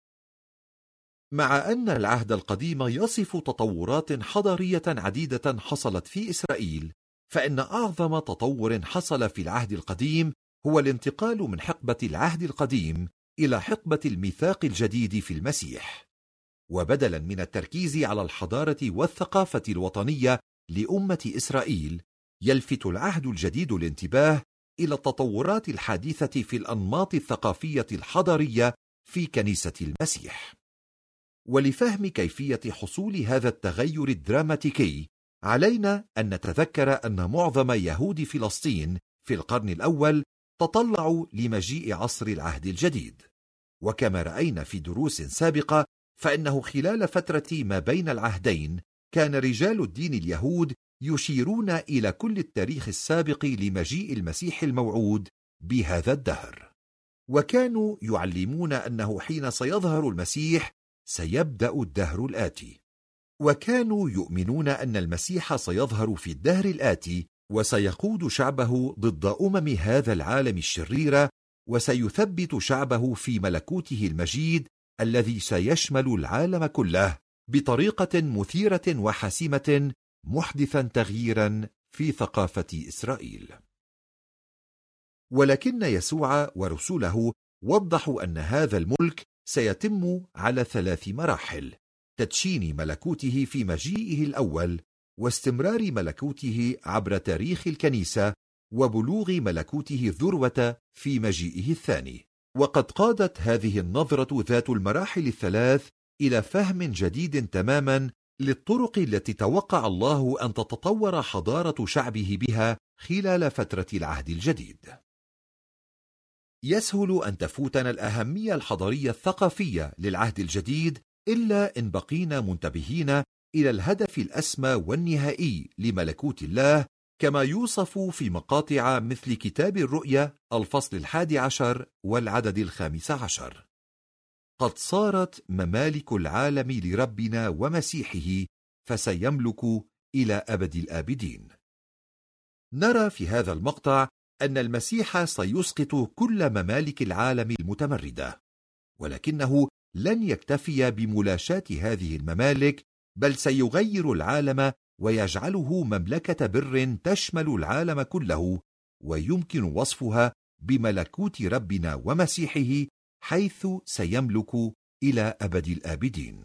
مع أن العهد القديم يصف تطورات حضارية عديدة حصلت في إسرائيل، فإن أعظم تطور حصل في العهد القديم هو الانتقال من حقبة العهد القديم إلى حقبة الميثاق الجديد في المسيح. وبدلا من التركيز على الحضارة والثقافة الوطنية لأمة إسرائيل، يلفت العهد الجديد الانتباه إلى التطورات الحادثة في الأنماط الثقافية الحضارية في كنيسة المسيح. ولفهم كيفية حصول هذا التغير الدراماتيكي، علينا أن نتذكر أن معظم يهود فلسطين في القرن الأول تطلعوا لمجيء عصر العهد الجديد. وكما رأينا في دروس سابقة، فإنه خلال فترة ما بين العهدين كان رجال الدين اليهود يشيرون إلى كل التاريخ السابق لمجيء المسيح الموعود بهذا الدهر، وكانوا يعلمون أنه حين سيظهر المسيح سيبدأ الدهر الآتي، وكانوا يؤمنون أن المسيح سيظهر في الدهر الآتي وسيقود شعبه ضد هذا العالم الشرير، وسيثبت شعبه في ملكوته المجيد الذي سيشمل العالم كله بطريقة مثيرة وحاسمة، محدثا تغييرا في ثقافة إسرائيل. ولكن يسوع ورسوله وضحوا أن هذا الملك سيتم على 3 مراحل: تدشين ملكوته في مجيئه الأول، واستمرار ملكوته عبر تاريخ الكنيسة، وبلوغ ملكوته الذروة في مجيئه الثاني. وقد قادت هذه النظرة ذات المراحل ال3 إلى فهم جديد تماما للطرق التي توقع الله أن تتطور حضارة شعبه بها خلال فترة العهد الجديد. يسهل أن تفوتنا الأهمية الحضارية الثقافية للعهد الجديد إلا إن بقينا منتبهين إلى الهدف الأسمى والنهائي لملكوت الله، كما يوصف في مقاطع مثل كتاب الرؤيا الفصل 11 والعدد 15: قد صارت ممالك العالم لربنا ومسيحه، فسيملك إلى أبد الآبدين. نرى في هذا المقطع أن المسيح سيسقط كل ممالك العالم المتمردة، ولكنه لن يكتفي بملاشاة هذه الممالك، بل سيغير العالم ويجعله مملكة بر تشمل العالم كله، ويمكن وصفها بملكوت ربنا ومسيحه، حيث سيملك إلى أبد الآبدين.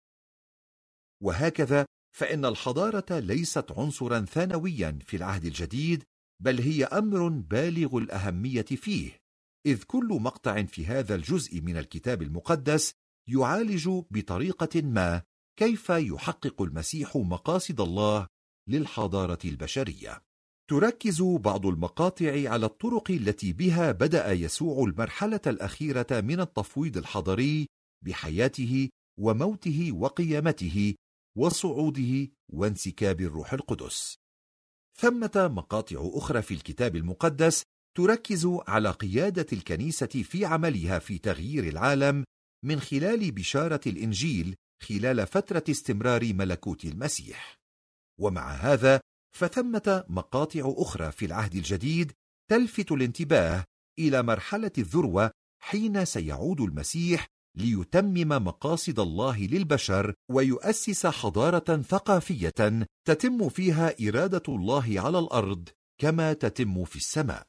وهكذا فإن الحضارة ليست عنصرا ثانويا في العهد الجديد، بل هي أمر بالغ الأهمية فيه، إذ كل مقطع في هذا الجزء من الكتاب المقدس يعالج بطريقة ما كيف يحقق المسيح مقاصد الله للحضارة البشرية. تركز بعض المقاطع على الطرق التي بها بدأ يسوع المرحلة الأخيرة من التفويض الحضاري بحياته وموته وقيامته وصعوده وانسكاب الروح القدس. ثمة مقاطع أخرى في الكتاب المقدس تركز على قيادة الكنيسة في عملها في تغيير العالم من خلال بشارة الإنجيل خلال فترة استمرار ملكوت المسيح. ومع هذا فثمة مقاطع أخرى في العهد الجديد تلفت الانتباه إلى مرحلة الذروة حين سيعود المسيح ليتمم مقاصد الله للبشر ويؤسس حضارة ثقافية تتم فيها إرادة الله على الأرض كما تتم في السماء.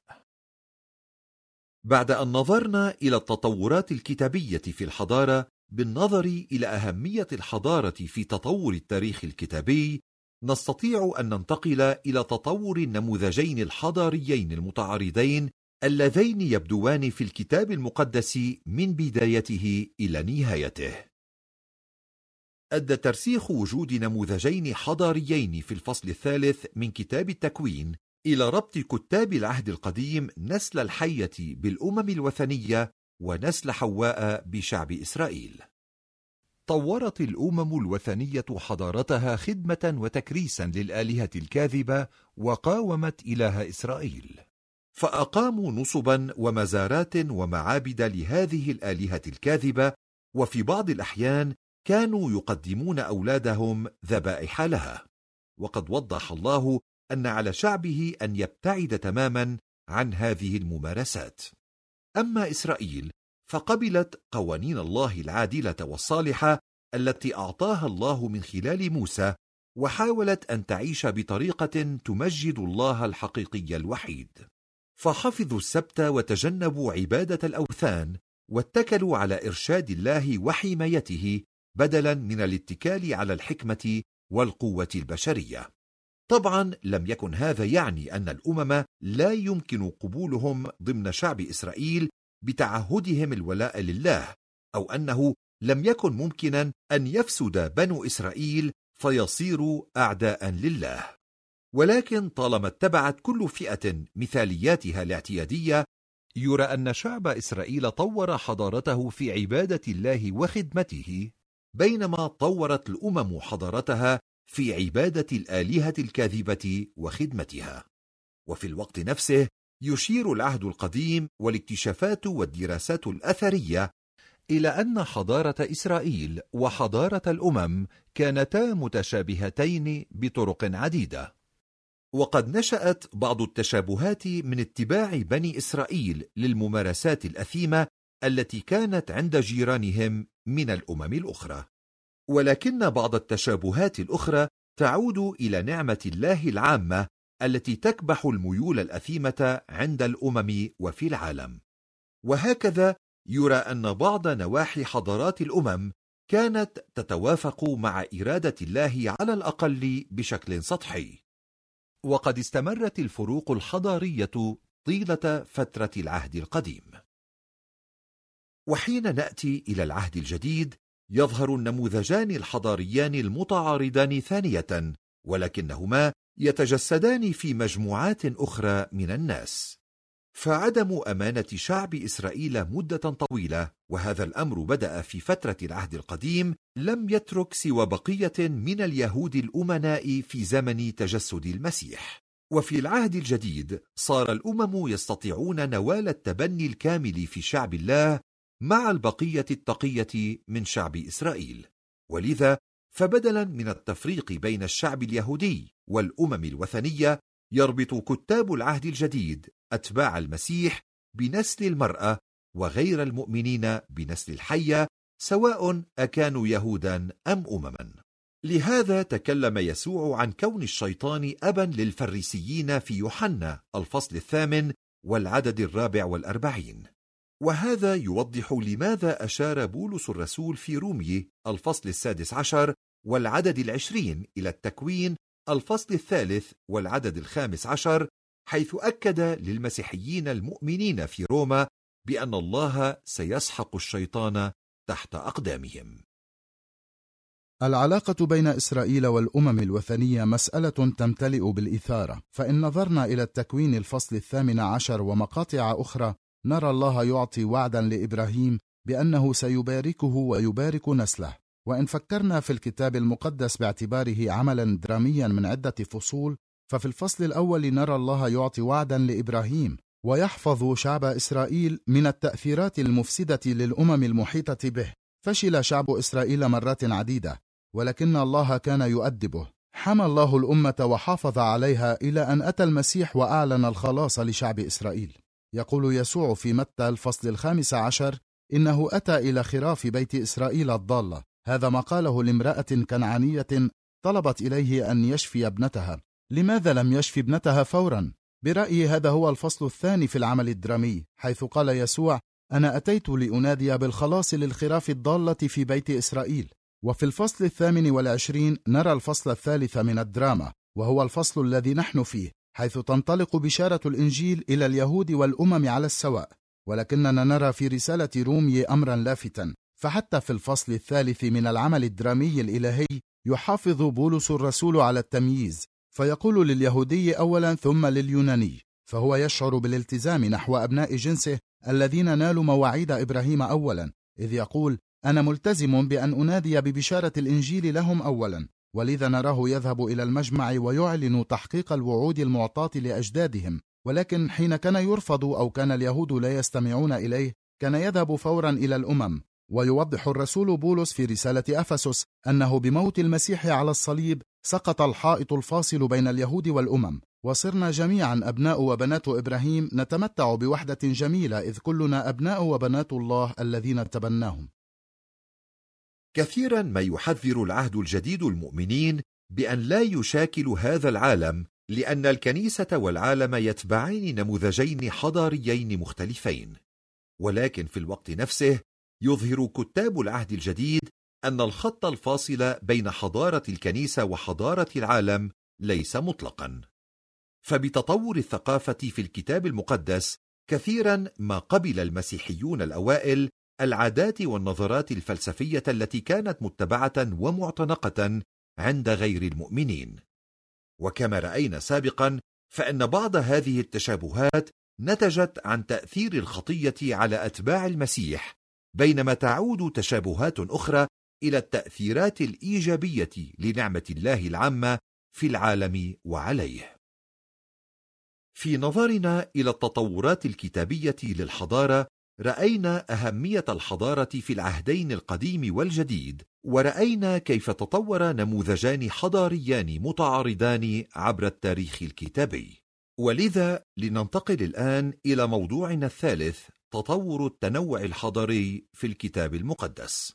بعد أن نظرنا إلى التطورات الكتابية في الحضارة بالنظر إلى أهمية الحضارة في تطور التاريخ الكتابي، نستطيع أن ننتقل إلى تطور النموذجين الحضاريين المتعارضين اللذين يبدوان في الكتاب المقدس من بدايته إلى نهايته. أدى ترسيخ وجود نموذجين حضاريين في الفصل 3 من كتاب التكوين إلى ربط كتاب العهد القديم نسل الحية بالأمم الوثنية ونسل حواء بشعب إسرائيل. طورت الأمم الوثنية حضارتها خدمة وتكريسا للآلهة الكاذبة، وقاومت إله إسرائيل، فأقاموا نصبا ومزارات ومعابد لهذه الآلهة الكاذبة، وفي بعض الأحيان كانوا يقدمون أولادهم ذبائح لها. وقد وضح الله أن على شعبه أن يبتعد تماما عن هذه الممارسات. أما إسرائيل فقبلت قوانين الله العادلة والصالحة التي أعطاها الله من خلال موسى، وحاولت أن تعيش بطريقة تمجد الله الحقيقي الوحيد، فحفظوا السبت وتجنبوا عبادة الأوثان، واتكلوا على إرشاد الله وحمايته بدلا من الاتكال على الحكمة والقوة البشرية. طبعا لم يكن هذا يعني أن الأمم لا يمكن قبولهم ضمن شعب إسرائيل بتعهدهم الولاء لله، أو أنه لم يكن ممكنا أن يفسد بنو إسرائيل فيصيروا أعداء لله. ولكن طالما اتبعت كل فئة مثالياتها الاعتيادية، يرى أن شعب إسرائيل طور حضارته في عبادة الله وخدمته، بينما طورت الأمم حضارتها في عبادة الآلهة الكاذبة وخدمتها. وفي الوقت نفسه يشير العهد القديم والاكتشافات والدراسات الأثرية إلى أن حضارة إسرائيل وحضارة الأمم كانتا متشابهتين بطرق عديدة، وقد نشأت بعض التشابهات من اتباع بني إسرائيل للممارسات الأثيمة التي كانت عند جيرانهم من الأمم الأخرى، ولكن بعض التشابهات الأخرى تعود إلى نعمة الله العامة التي تكبح الميول الأثيمة عند الأمم وفي العالم. وهكذا يرى أن بعض نواحي حضارات الأمم كانت تتوافق مع إرادة الله على الأقل بشكل سطحي، وقد استمرت الفروق الحضارية طيلة فترة العهد القديم. وحين نأتي إلى العهد الجديد يظهر النموذجان الحضاريان المتعارضان ثانية، ولكنهما يتجسدان في مجموعات أخرى من الناس. فعدم أمانة شعب إسرائيل مدة طويلة، وهذا الأمر بدأ في فترة العهد القديم، لم يترك سوى بقية من اليهود الأمناء في زمن تجسد المسيح. وفي العهد الجديد صار الأمم يستطيعون نوال التبني الكامل في شعب الله مع البقية التقية من شعب إسرائيل. ولذا فبدلا من التفريق بين الشعب اليهودي والأمم الوثنية، يربط كتاب العهد الجديد أتباع المسيح بنسل المرأة وغير المؤمنين بنسل الحية، سواء أكانوا يهودا أم أمما. لهذا تكلم يسوع عن كون الشيطان أبا للفريسيين في يوحنا الفصل 8 والعدد 44، وهذا يوضح لماذا أشار بولس الرسول في رومية الفصل 16 والعدد 20 إلى التكوين الفصل 3 والعدد 15، حيث أكد للمسيحيين المؤمنين في روما بأن الله سيسحق الشيطان تحت أقدامهم. العلاقة بين إسرائيل والأمم الوثنية مسألة تمتلئ بالإثارة، فإن نظرنا إلى التكوين الفصل 18 ومقاطع أخرى نرى الله يعطي وعدا لإبراهيم بأنه سيباركه ويبارك نسله. وإن فكرنا في الكتاب المقدس باعتباره عملا دراميا من عدة فصول، ففي الفصل الأول نرى الله يعطي وعدا لإبراهيم ويحفظ شعب إسرائيل من التأثيرات المفسدة للأمم المحيطة به. فشل شعب إسرائيل مرات عديدة، ولكن الله كان يؤدبه. حمى الله الأمة وحافظ عليها إلى أن أتى المسيح وأعلن الخلاص لشعب إسرائيل. يقول يسوع في متى الفصل 15: إنه أتى إلى خراف بيت إسرائيل الضالة. هذا ما قاله لامرأة كنعانية طلبت إليه أن يشفي ابنتها. لماذا لم يشفي ابنتها فورا؟ برأيي هذا هو الفصل الثاني في العمل الدرامي، حيث قال يسوع: أنا أتيت لأنادي بالخلاص للخراف الضالة في بيت إسرائيل. وفي الفصل 28 نرى الفصل الثالث من الدراما، وهو الفصل الذي نحن فيه، حيث تنطلق بشارة الإنجيل إلى اليهود والأمم على السواء. ولكننا نرى في رسالة رومية أمرا لافتا، فحتى في الفصل الثالث من العمل الدرامي الإلهي يحافظ بولس الرسول على التمييز، فيقول لليهودي أولا ثم لليوناني، فهو يشعر بالالتزام نحو أبناء جنسه الذين نالوا مواعيد إبراهيم أولا، إذ يقول: أنا ملتزم بأن أنادي ببشارة الإنجيل لهم أولا. ولذا نراه يذهب إلى المجمع ويعلن تحقيق الوعود المعطاة لأجدادهم. ولكن حين كان يرفض أو كان اليهود لا يستمعون إليه، كان يذهب فورا إلى الأمم. ويوضح الرسول بولس في رسالة أفسس أنه بموت المسيح على الصليب سقط الحائط الفاصل بين اليهود والأمم، وصرنا جميعا أبناء وبنات إبراهيم نتمتع بوحدة جميلة، إذ كلنا أبناء وبنات الله الذين تبناهم. كثيرا ما يحذر العهد الجديد المؤمنين بأن لا يشاكلوا هذا العالم، لأن الكنيسة والعالم يتبعان نموذجين حضاريين مختلفين. ولكن في الوقت نفسه يظهر كتاب العهد الجديد أن الخط الفاصل بين حضارة الكنيسة وحضارة العالم ليس مطلقا. فبتطور الثقافة في الكتاب المقدس كثيرا ما قبل المسيحيون الأوائل العادات والنظرات الفلسفية التي كانت متبعة ومعتنقة عند غير المؤمنين. وكما رأينا سابقا فإن بعض هذه التشابهات نتجت عن تأثير الخطية على أتباع المسيح، بينما تعود تشابهات أخرى إلى التأثيرات الإيجابية لنعمة الله العامة في العالم وعليه. في نظرنا إلى التطورات الكتابية للحضارة، رأينا أهمية الحضارة في العهدين القديم والجديد، ورأينا كيف تطور نموذجان حضاريان متعارضان عبر التاريخ الكتابي. ولذا لننتقل الآن إلى موضوعنا الثالث، تطور التنوع الحضاري في الكتاب المقدس.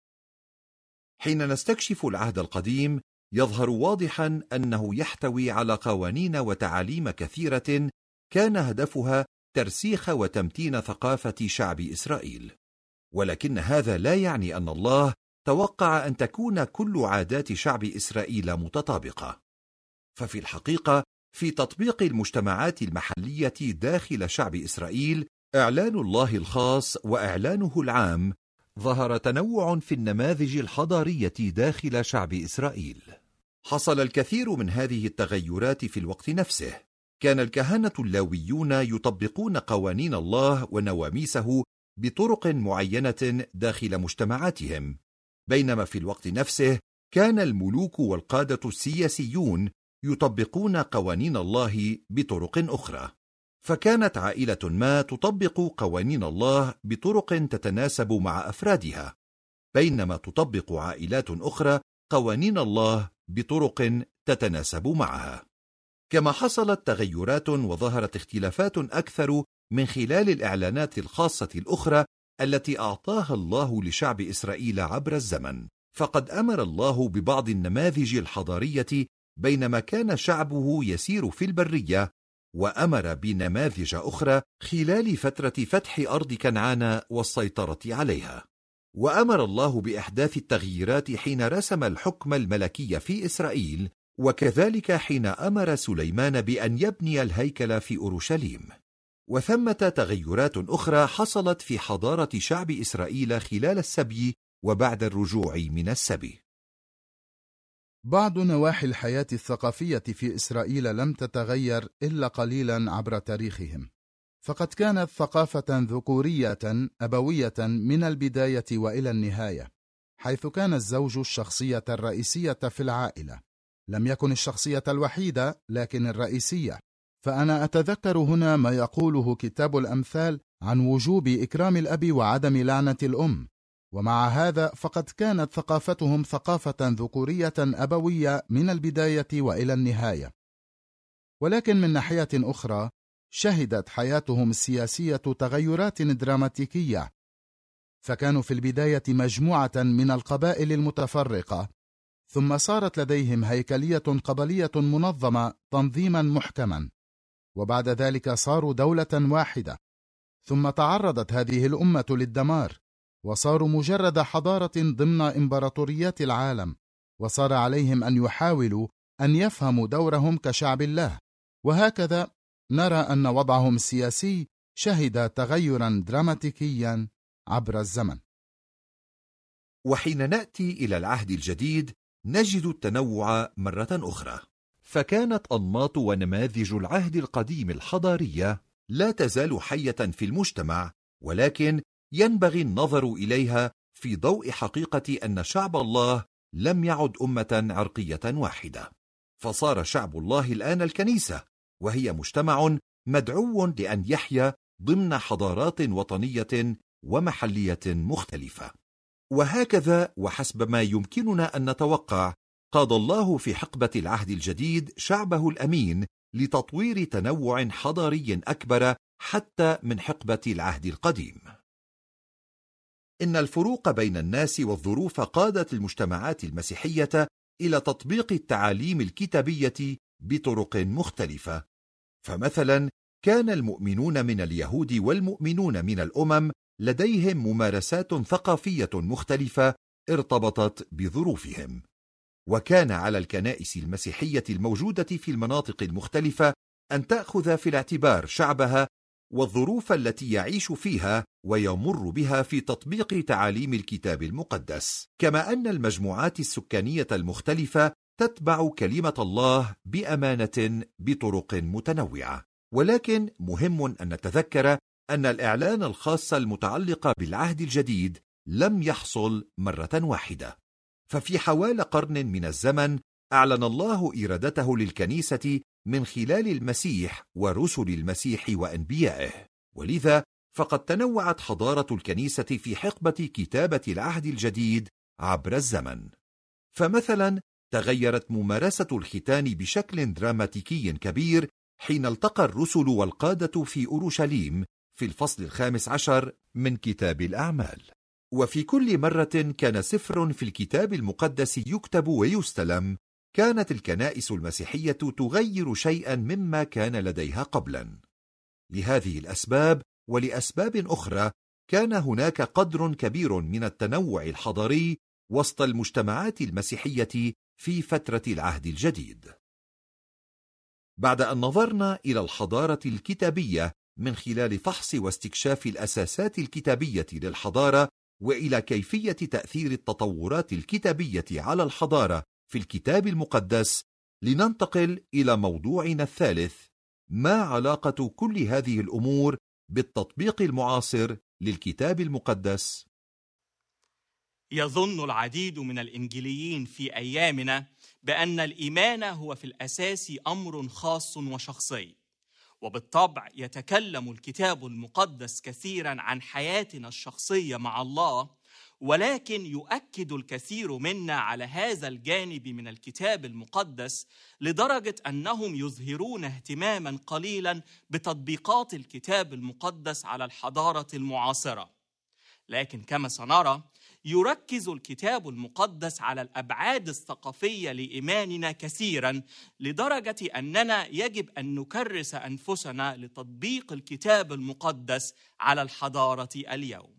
حين نستكشف العهد القديم يظهر واضحا أنه يحتوي على قوانين وتعاليم كثيرة كان هدفها ترسيخ وتمتين ثقافة شعب إسرائيل. ولكن هذا لا يعني أن الله توقع أن تكون كل عادات شعب إسرائيل متطابقة. ففي الحقيقة في تطبيق المجتمعات المحلية داخل شعب إسرائيل، إعلان الله الخاص وإعلانه العام، ظهر تنوع في النماذج الحضارية داخل شعب إسرائيل. حصل الكثير من هذه التغيرات في الوقت نفسه. كان الكهنة اللاويون يطبقون قوانين الله ونواميسه بطرق معينة داخل مجتمعاتهم، بينما في الوقت نفسه كان الملوك والقادة السياسيون يطبقون قوانين الله بطرق أخرى. فكانت عائلة ما تطبق قوانين الله بطرق تتناسب مع أفرادها، بينما تطبق عائلات أخرى قوانين الله بطرق تتناسب معها. كما حصلت تغيرات وظهرت اختلافات أكثر من خلال الإعلانات الخاصة الأخرى التي أعطاها الله لشعب إسرائيل عبر الزمن. فقد أمر الله ببعض النماذج الحضارية بينما كان شعبه يسير في البرية، وأمر بنماذج أخرى خلال فترة فتح أرض كنعان والسيطرة عليها. وأمر الله بإحداث التغييرات حين رسم الحكم الملكي في إسرائيل، وكذلك حين أمر سليمان بأن يبني الهيكل في أورشليم. وثمة تغيرات أخرى حصلت في حضارة شعب إسرائيل خلال السبي وبعد الرجوع من السبي. بعض نواحي الحياة الثقافية في إسرائيل لم تتغير إلا قليلا عبر تاريخهم، فقد كانت ثقافة ذكورية أبوية من البداية وإلى النهاية، حيث كان الزوج الشخصية الرئيسية في العائلة. لم يكن الشخصية الوحيدة لكن الرئيسية. فأنا أتذكر هنا ما يقوله كتاب الأمثال عن وجوب إكرام الأب وعدم لعنة الأم، ومع هذا فقد كانت ثقافتهم ثقافة ذكورية أبوية من البداية وإلى النهاية. ولكن من ناحية أخرى شهدت حياتهم السياسية تغيرات دراماتيكية، فكانوا في البداية مجموعة من القبائل المتفرقة، ثم صارت لديهم هيكلية قبلية منظمة تنظيما محكما، وبعد ذلك صاروا دولة واحدة. ثم تعرضت هذه الأمة للدمار، وصاروا مجرد حضارة ضمن إمبراطوريات العالم، وصار عليهم أن يحاولوا أن يفهموا دورهم كشعب الله. وهكذا نرى أن وضعهم السياسي شهد تغيرا دراماتيكيا عبر الزمن. وحين نأتي إلى العهد الجديد نجد التنوع مرة أخرى، فكانت أنماط ونماذج العهد القديم الحضارية لا تزال حية في المجتمع، ولكن ينبغي النظر إليها في ضوء حقيقة أن شعب الله لم يعد أمة عرقية واحدة، فصار شعب الله الآن الكنيسة، وهي مجتمع مدعو لأن يحيا ضمن حضارات وطنية ومحلية مختلفة. وهكذا وحسب ما يمكننا أن نتوقع، قاد الله في حقبة العهد الجديد شعبه الأمين لتطوير تنوع حضاري أكبر حتى من حقبة العهد القديم. إن الفروق بين الناس والظروف قادت المجتمعات المسيحية إلى تطبيق التعاليم الكتابية بطرق مختلفة. فمثلا كان المؤمنون من اليهود والمؤمنون من الأمم لديهم ممارسات ثقافية مختلفة ارتبطت بظروفهم، وكان على الكنائس المسيحية الموجودة في المناطق المختلفة أن تأخذ في الاعتبار شعبها والظروف التي يعيش فيها ويمر بها في تطبيق تعاليم الكتاب المقدس، كما أن المجموعات السكانية المختلفة تتبع كلمة الله بأمانة بطرق متنوعة. ولكن مهم أن نتذكر أن الإعلان الخاص المتعلق بالعهد الجديد لم يحصل مرة واحدة، ففي حوالي قرن من الزمن أعلن الله إرادته للكنيسة من خلال المسيح ورسل المسيح وأنبيائه، ولذا فقد تنوعت حضارة الكنيسة في حقبة كتابة العهد الجديد عبر الزمن. فمثلا تغيرت ممارسة الختان بشكل دراماتيكي كبير حين التقى الرسل والقادة في أورشليم في الفصل 15 من كتاب الأعمال. وفي كل مرة كان سفر في الكتاب المقدس يكتب ويستلم، كانت الكنائس المسيحية تغير شيئا مما كان لديها قبلا. لهذه الأسباب ولأسباب أخرى كان هناك قدر كبير من التنوع الحضاري وسط المجتمعات المسيحية في فترة العهد الجديد. بعد أن نظرنا إلى الحضارة الكتابية من خلال فحص واستكشاف الأساسات الكتابية للحضارة وإلى كيفية تأثير التطورات الكتابية على الحضارة في الكتاب المقدس، لننتقل إلى موضوعنا الثالث: ما علاقة كل هذه الأمور بالتطبيق المعاصر للكتاب المقدس؟ يظن العديد من الإنجيليين في أيامنا بأن الإيمان هو في الأساس أمر خاص وشخصي، وبالطبع يتكلم الكتاب المقدس كثيرا عن حياتنا الشخصية مع الله، ولكن يؤكد الكثير منا على هذا الجانب من الكتاب المقدس لدرجة أنهم يظهرون اهتماما قليلا بتطبيقات الكتاب المقدس على الحضارة المعاصرة. لكن كما سنرى يركز الكتاب المقدس على الأبعاد الثقافية لإيماننا كثيرا، لدرجة أننا يجب أن نكرس أنفسنا لتطبيق الكتاب المقدس على الحضارة اليوم.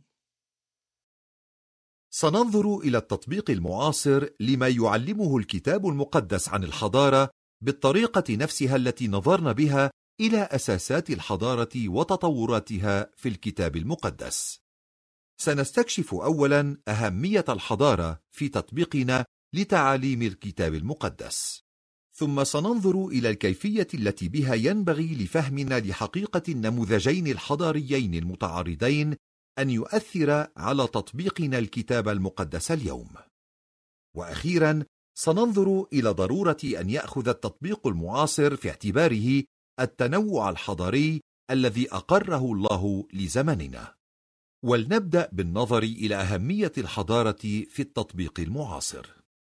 سننظر إلى التطبيق المعاصر لما يعلمه الكتاب المقدس عن الحضارة بالطريقة نفسها التي نظرنا بها إلى أساسات الحضارة وتطوراتها في الكتاب المقدس. سنستكشف أولا أهمية الحضارة في تطبيقنا لتعاليم الكتاب المقدس، ثم سننظر إلى الكيفية التي بها ينبغي لفهمنا لحقيقة النموذجين الحضاريين المتعارضين أن يؤثر على تطبيقنا الكتاب المقدس اليوم. وأخيرا سننظر إلى ضرورة أن يأخذ التطبيق المعاصر في اعتباره التنوع الحضاري الذي أقره الله لزمننا. ولنبدأ بالنظر إلى أهمية الحضارة في التطبيق المعاصر.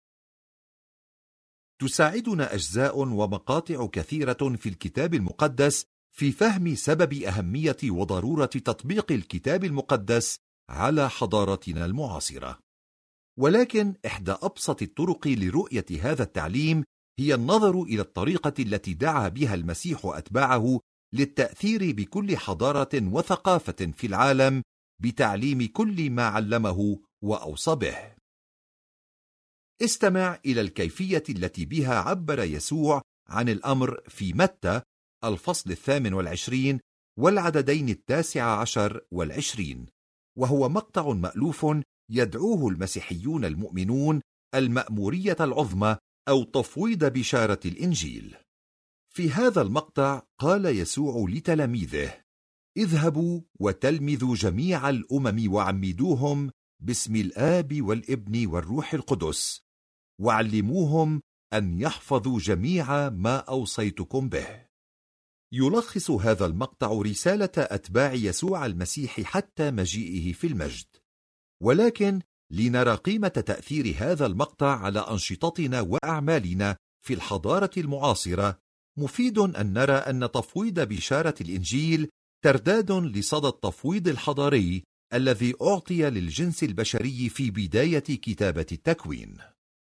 تساعدنا أجزاء ومقاطع كثيرة في الكتاب المقدس في فهم سبب أهمية وضرورة تطبيق الكتاب المقدس على حضارتنا المعاصرة. ولكن إحدى أبسط الطرق لرؤية هذا التعليم هي النظر إلى الطريقة التي دعا بها المسيح أتباعه للتأثير بكل حضارة وثقافة في العالم بتعليم كل ما علمه وأوصى به. استمع إلى الكيفية التي بها عبر يسوع عن الأمر في متى الفصل 28 والعددين 19 و20، وهو مقطع مألوف يدعوه المسيحيون المؤمنون المأمورية العظمى أو تفويض بشارة الإنجيل. في هذا المقطع قال يسوع لتلاميذه: اذهبوا وتلمذوا جميع الأمم وعمدوهم باسم الآب والابن والروح القدس، وعلموهم أن يحفظوا جميع ما أوصيتكم به. يلخص هذا المقطع رسالة أتباع يسوع المسيح حتى مجيئه في المجد، ولكن لنرى قيمة تأثير هذا المقطع على أنشطتنا وأعمالنا في الحضارة المعاصرة، مفيد أن نرى أن تفويض بشارة الإنجيل ترداد لصدى التفويض الحضاري الذي أعطي للجنس البشري في بداية كتابة التكوين.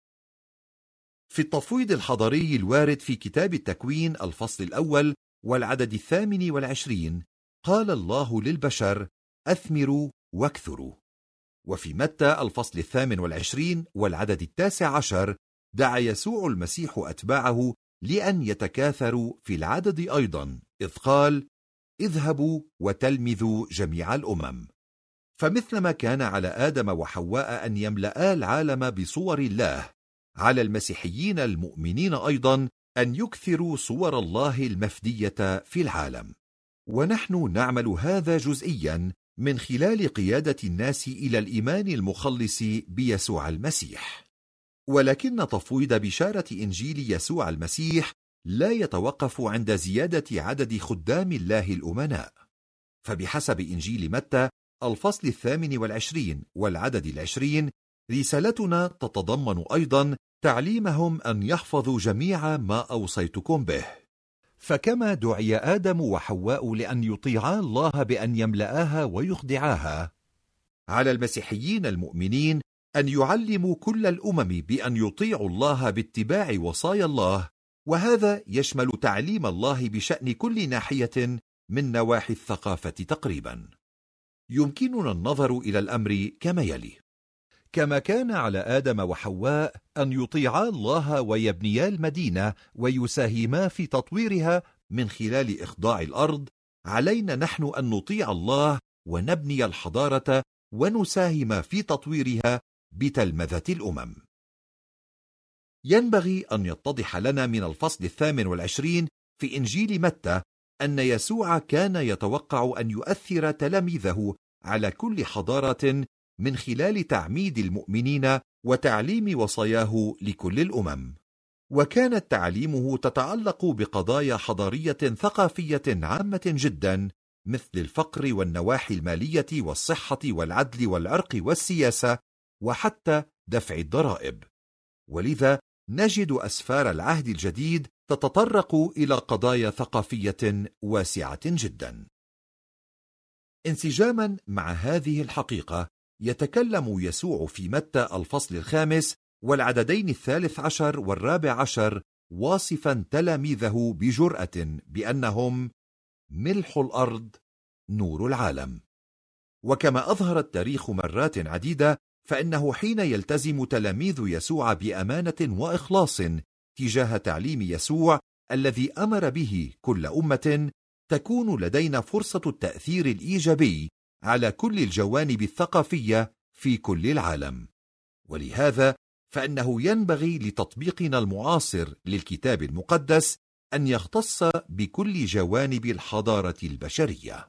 في التفويض الحضاري الوارد في كتاب التكوين الفصل الأول والعدد 28 قال الله للبشر: أثمروا واكثروا. وفي متى الفصل 28 والعدد 19 دعا يسوع المسيح أتباعه لأن يتكاثروا في العدد أيضا، إذ قال: اذهبوا وتلمذوا جميع الأمم. فمثلما كان على آدم وحواء أن يملأ العالم بصور الله، على المسيحيين المؤمنين أيضا أن يكثروا صور الله المفدية في العالم. ونحن نعمل هذا جزئيا من خلال قيادة الناس إلى الإيمان المخلص بيسوع المسيح. ولكن تفويض بشارة إنجيل يسوع المسيح لا يتوقف عند زيادة عدد خدام الله الأمناء، فبحسب إنجيل متى الفصل 28 والعدد 20 رسالتنا تتضمن أيضا تعليمهم أن يحفظوا جميع ما أوصيتكم به. فكما دعي آدم وحواء لأن يطيعا الله بأن يملأها ويخضعاها، على المسيحيين المؤمنين أن يعلموا كل الأمم بأن يطيعوا الله باتباع وصايا الله، وهذا يشمل تعليم الله بشأن كل ناحية من نواحي الثقافة تقريبا. يمكننا النظر إلى الأمر كما يلي: كما كان على آدم وحواء أن يطيعا الله ويبنيا المدينة ويساهما في تطويرها من خلال إخضاع الأرض، علينا نحن أن نطيع الله ونبني الحضارة ونساهم في تطويرها بتلمذة الأمم. ينبغي أن يتضح لنا من الفصل 28 في إنجيل متى أن يسوع كان يتوقع أن يؤثر تلاميذه على كل حضارة من خلال تعميد المؤمنين وتعليم وصاياه لكل الأمم. وكانت تعليمه تتعلق بقضايا حضارية ثقافية عامة جدا، مثل الفقر والنواحي المالية والصحة والعدل والعرق والسياسة وحتى دفع الضرائب. ولذا نجد أسفار العهد الجديد تتطرق إلى قضايا ثقافية واسعة جدا. انسجاما مع هذه الحقيقة يتكلم يسوع في متى الفصل 5 والعددين 13 و14 واصفا تلاميذه بجرأة بأنهم ملح الأرض نور العالم. وكما أظهر التاريخ مرات عديدة، فإنه حين يلتزم تلاميذ يسوع بأمانة وإخلاص تجاه تعليم يسوع الذي أمر به كل أمة، تكون لدينا فرصة التأثير الإيجابي على كل الجوانب الثقافية في كل العالم. ولهذا فإنه ينبغي لتطبيقنا المعاصر للكتاب المقدس أن يختص بكل جوانب الحضارة البشرية.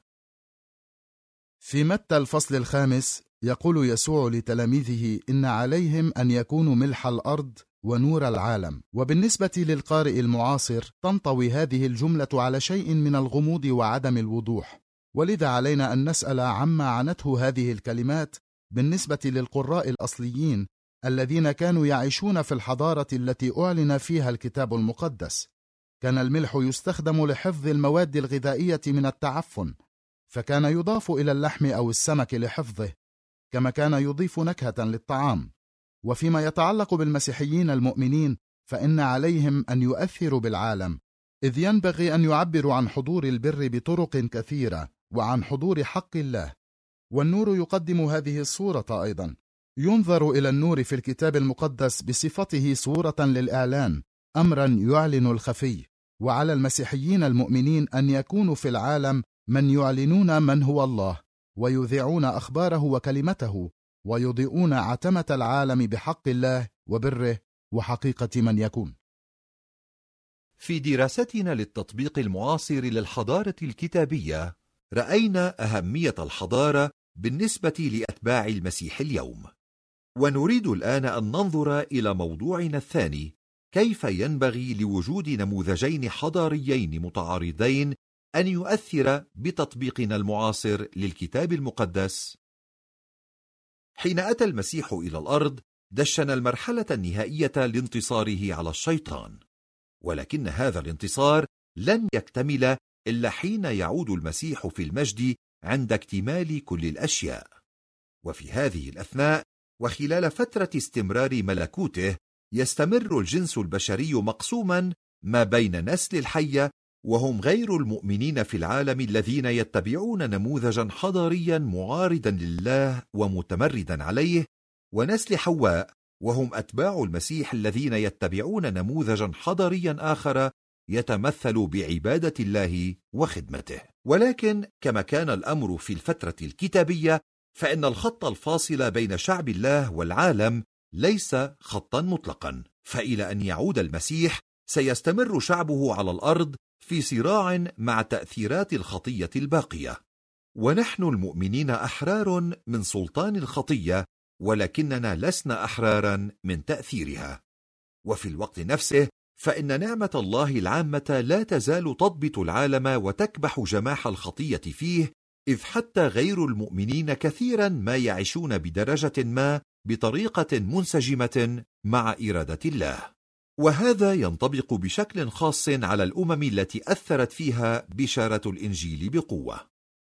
في متى الفصل 5 يقول يسوع لتلاميذه إن عليهم أن يكونوا ملح الأرض ونور العالم. وبالنسبة للقارئ المعاصر تنطوي هذه الجملة على شيء من الغموض وعدم الوضوح، ولذا علينا أن نسأل عما عنته هذه الكلمات بالنسبة للقراء الأصليين الذين كانوا يعيشون في الحضارة التي أعلن فيها الكتاب المقدس. كان الملح يستخدم لحفظ المواد الغذائية من التعفن، فكان يضاف إلى اللحم أو السمك لحفظه، كما كان يضيف نكهة للطعام. وفيما يتعلق بالمسيحيين المؤمنين فإن عليهم أن يؤثروا بالعالم، إذ ينبغي أن يعبروا عن حضور البر بطرق كثيرة وعن حضور حق الله. والنور يقدم هذه الصورة أيضا. ينظر إلى النور في الكتاب المقدس بصفته صورة للإعلان، أمرا يعلن الخفي. وعلى المسيحيين المؤمنين أن يكونوا في العالم من يعلنون من هو الله، ويذيعون أخباره وكلمته، ويضيئون عتمة العالم بحق الله وبره وحقيقة من يكون. في دراستنا للتطبيق المعاصر للحضارة الكتابية، رأينا أهمية الحضارة بالنسبة لأتباع المسيح اليوم. ونريد الآن أن ننظر إلى موضوعنا الثاني: كيف ينبغي لوجود نموذجين حضاريين متعارضين أن يؤثر بتطبيقنا المعاصر للكتاب المقدس. حين أتى المسيح إلى الأرض دشن المرحلة النهائية لانتصاره على الشيطان، ولكن هذا الانتصار لن يكتمل إلا حين يعود المسيح في المجد عند اكتمال كل الأشياء. وفي هذه الأثناء وخلال فترة استمرار ملكوته يستمر الجنس البشري مقسوما ما بين نسل الحية وهم غير المؤمنين في العالم الذين يتبعون نموذجا حضاريا معارضا لله ومتمردا عليه، ونسل حواء وهم أتباع المسيح الذين يتبعون نموذجا حضاريا آخر يتمثل بعبادة الله وخدمته. ولكن كما كان الأمر في الفترة الكتابية، فإن الخط الفاصل بين شعب الله والعالم ليس خطا مطلقا، فإلى أن يعود المسيح سيستمر شعبه على الأرض في صراع مع تأثيرات الخطية الباقية، ونحن المؤمنين أحرار من سلطان الخطية، ولكننا لسنا أحرارا من تأثيرها. وفي الوقت نفسه فإن نعمة الله العامة لا تزال تضبط العالم وتكبح جماح الخطية فيه، إذ حتى غير المؤمنين كثيرا ما يعيشون بدرجة ما بطريقة منسجمة مع إرادة الله، وهذا ينطبق بشكل خاص على الأمم التي أثرت فيها بشارة الإنجيل بقوة.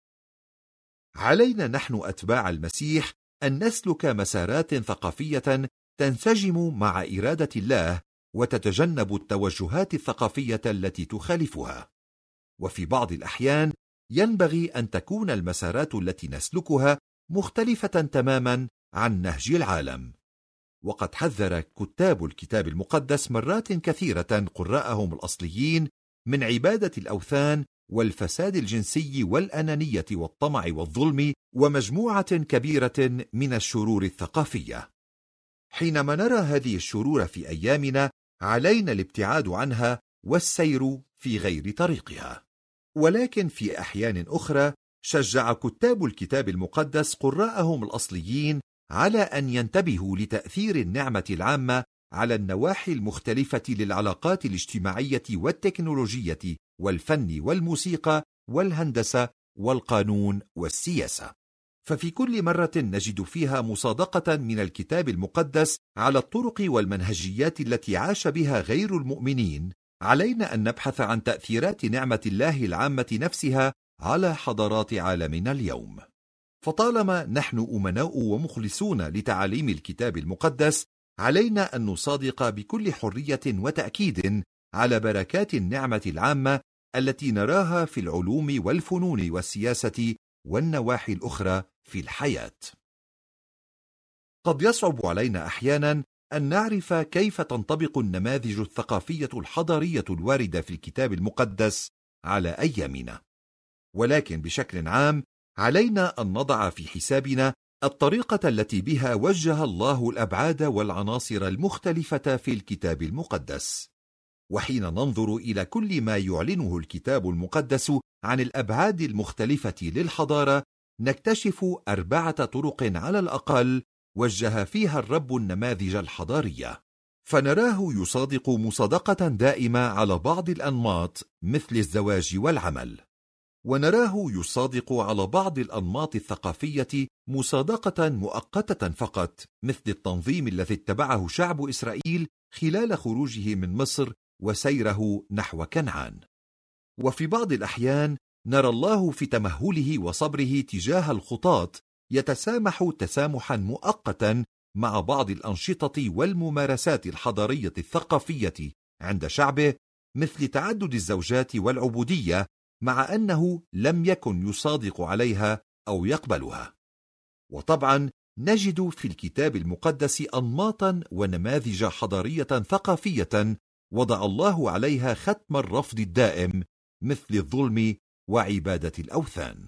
علينا نحن أتباع المسيح أن نسلك مسارات ثقافية تنسجم مع إرادة الله وتتجنب التوجهات الثقافية التي تخالفها، وفي بعض الأحيان ينبغي أن تكون المسارات التي نسلكها مختلفة تماما عن نهج العالم. وقد حذر كتاب الكتاب المقدس مرات كثيرة قراءهم الأصليين من عبادة الأوثان والفساد الجنسي والأنانية والطمع والظلم ومجموعة كبيرة من الشرور الثقافية. حينما نرى هذه الشرور في أيامنا علينا الابتعاد عنها والسير في غير طريقها. ولكن في أحيان أخرى شجع كتاب الكتاب المقدس قراءهم الأصليين على أن ينتبهوا لتأثير النعمة العامة على النواحي المختلفة للعلاقات الاجتماعية والتكنولوجية والفن والموسيقى والهندسة والقانون والسياسة. ففي كل مرة نجد فيها مصادقة من الكتاب المقدس على الطرق والمنهجيات التي عاش بها غير المؤمنين، علينا أن نبحث عن تأثيرات نعمة الله العامة نفسها على حضارات عالمنا اليوم. فطالما نحن أمناء ومخلصون لتعاليم الكتاب المقدس، علينا أن نصادق بكل حرية وتأكيد على بركات النعمة العامة التي نراها في العلوم والفنون والسياسة والنواحي الأخرى في الحياة. قد يصعب علينا أحيانا أن نعرف كيف تنطبق النماذج الثقافية الحضارية الواردة في الكتاب المقدس على أيامنا، ولكن بشكل عام علينا أن نضع في حسابنا الطريقة التي بها وجه الله الأبعاد والعناصر المختلفة في الكتاب المقدس. وحين ننظر إلى كل ما يعلنه الكتاب المقدس عن الأبعاد المختلفة للحضارة، نكتشف 4 طرق على الأقل وجه فيها الرب النماذج الحضارية، فنراه يصادق مصادقة دائمة على بعض الأنماط مثل الزواج والعمل، ونراه يصادق على بعض الأنماط الثقافية مصادقة مؤقتة فقط مثل التنظيم الذي اتبعه شعب إسرائيل خلال خروجه من مصر وسيره نحو كنعان. وفي بعض الأحيان نرى الله في تمهله وصبره تجاه الخطاة يتسامح تسامحا مؤقتا مع بعض الأنشطة والممارسات الحضارية الثقافية عند شعبه مثل تعدد الزوجات والعبودية، مع أنه لم يكن يصادق عليها أو يقبلها. وطبعا نجد في الكتاب المقدس أنماطا ونماذج حضارية ثقافية وضع الله عليها ختم الرفض الدائم مثل الظلم وعبادة الأوثان.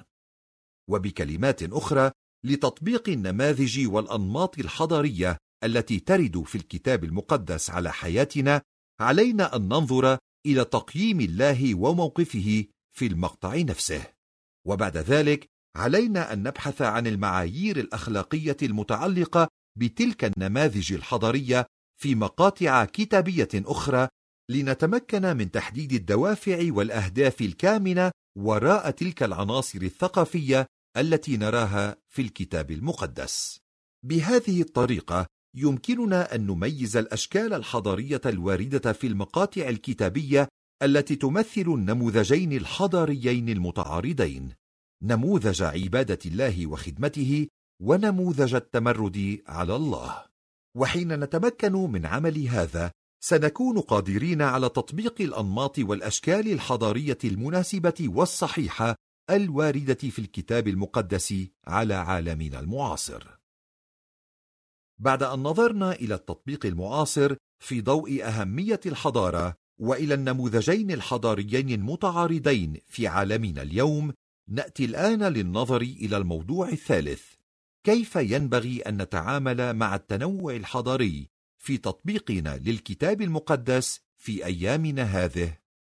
وبكلمات أخرى، لتطبيق النماذج والأنماط الحضارية التي ترد في الكتاب المقدس على حياتنا، علينا أن ننظر إلى تقييم الله وموقفه في المقطع نفسه، وبعد ذلك علينا أن نبحث عن المعايير الأخلاقية المتعلقة بتلك النماذج الحضارية في مقاطع كتابية أخرى، لنتمكن من تحديد الدوافع والأهداف الكامنة وراء تلك العناصر الثقافية التي نراها في الكتاب المقدس. بهذه الطريقة يمكننا أن نميز الأشكال الحضارية الواردة في المقاطع الكتابية التي تمثل النموذجين الحضاريين المتعارضين، نموذج عبادة الله وخدمته ونموذج التمرد على الله. وحين نتمكن من عمل هذا سنكون قادرين على تطبيق الأنماط والأشكال الحضارية المناسبة والصحيحة الواردة في الكتاب المقدس على عالمنا المعاصر. بعد أن نظرنا إلى التطبيق المعاصر في ضوء أهمية الحضارة وإلى النموذجين الحضاريين المتعارضين في عالمنا اليوم، نأتي الآن للنظر إلى الموضوع الثالث: كيف ينبغي أن نتعامل مع التنوع الحضاري في تطبيقنا للكتاب المقدس في أيامنا هذه.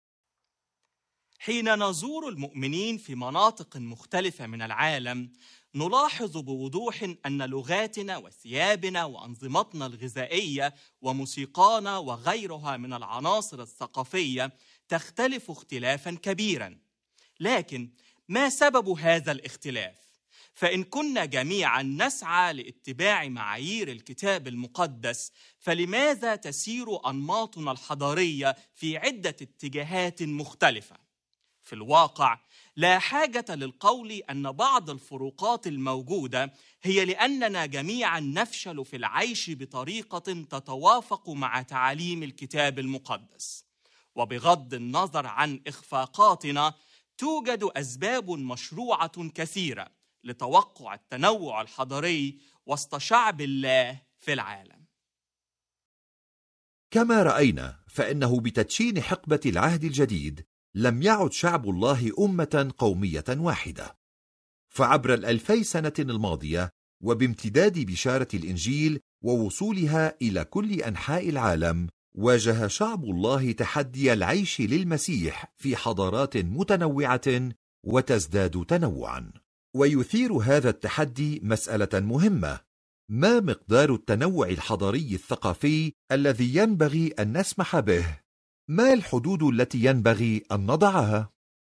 حين نزور المؤمنين في مناطق مختلفة من العالم نلاحظ بوضوح أن لغاتنا وثيابنا وأنظمتنا الغذائية وموسيقانا وغيرها من العناصر الثقافية تختلف اختلافا كبيرا. لكن ما سبب هذا الاختلاف؟ فإن كنا جميعا نسعى لاتباع معايير الكتاب المقدس، فلماذا تسير أنماطنا الحضارية في عدة اتجاهات مختلفة؟ في الواقع لا حاجة للقول أن بعض الفروقات الموجودة هي لأننا جميعا نفشل في العيش بطريقة تتوافق مع تعاليم الكتاب المقدس. وبغض النظر عن إخفاقاتنا، توجد أسباب مشروعة كثيرة لتوقع التنوع الحضاري وسط شعب الله في العالم. كما رأينا فإنه بتدشين حقبة العهد الجديد لم يعد شعب الله أمة قومية واحدة، فعبر 2000 سنة الماضية وبامتداد بشارة الإنجيل ووصولها إلى كل أنحاء العالم، واجه شعب الله تحدي العيش للمسيح في حضارات متنوعة وتزداد تنوعا. ويثير هذا التحدي مسألة مهمة: ما مقدار التنوع الحضاري الثقافي الذي ينبغي أن نسمح به؟ ما الحدود التي ينبغي أن نضعها؟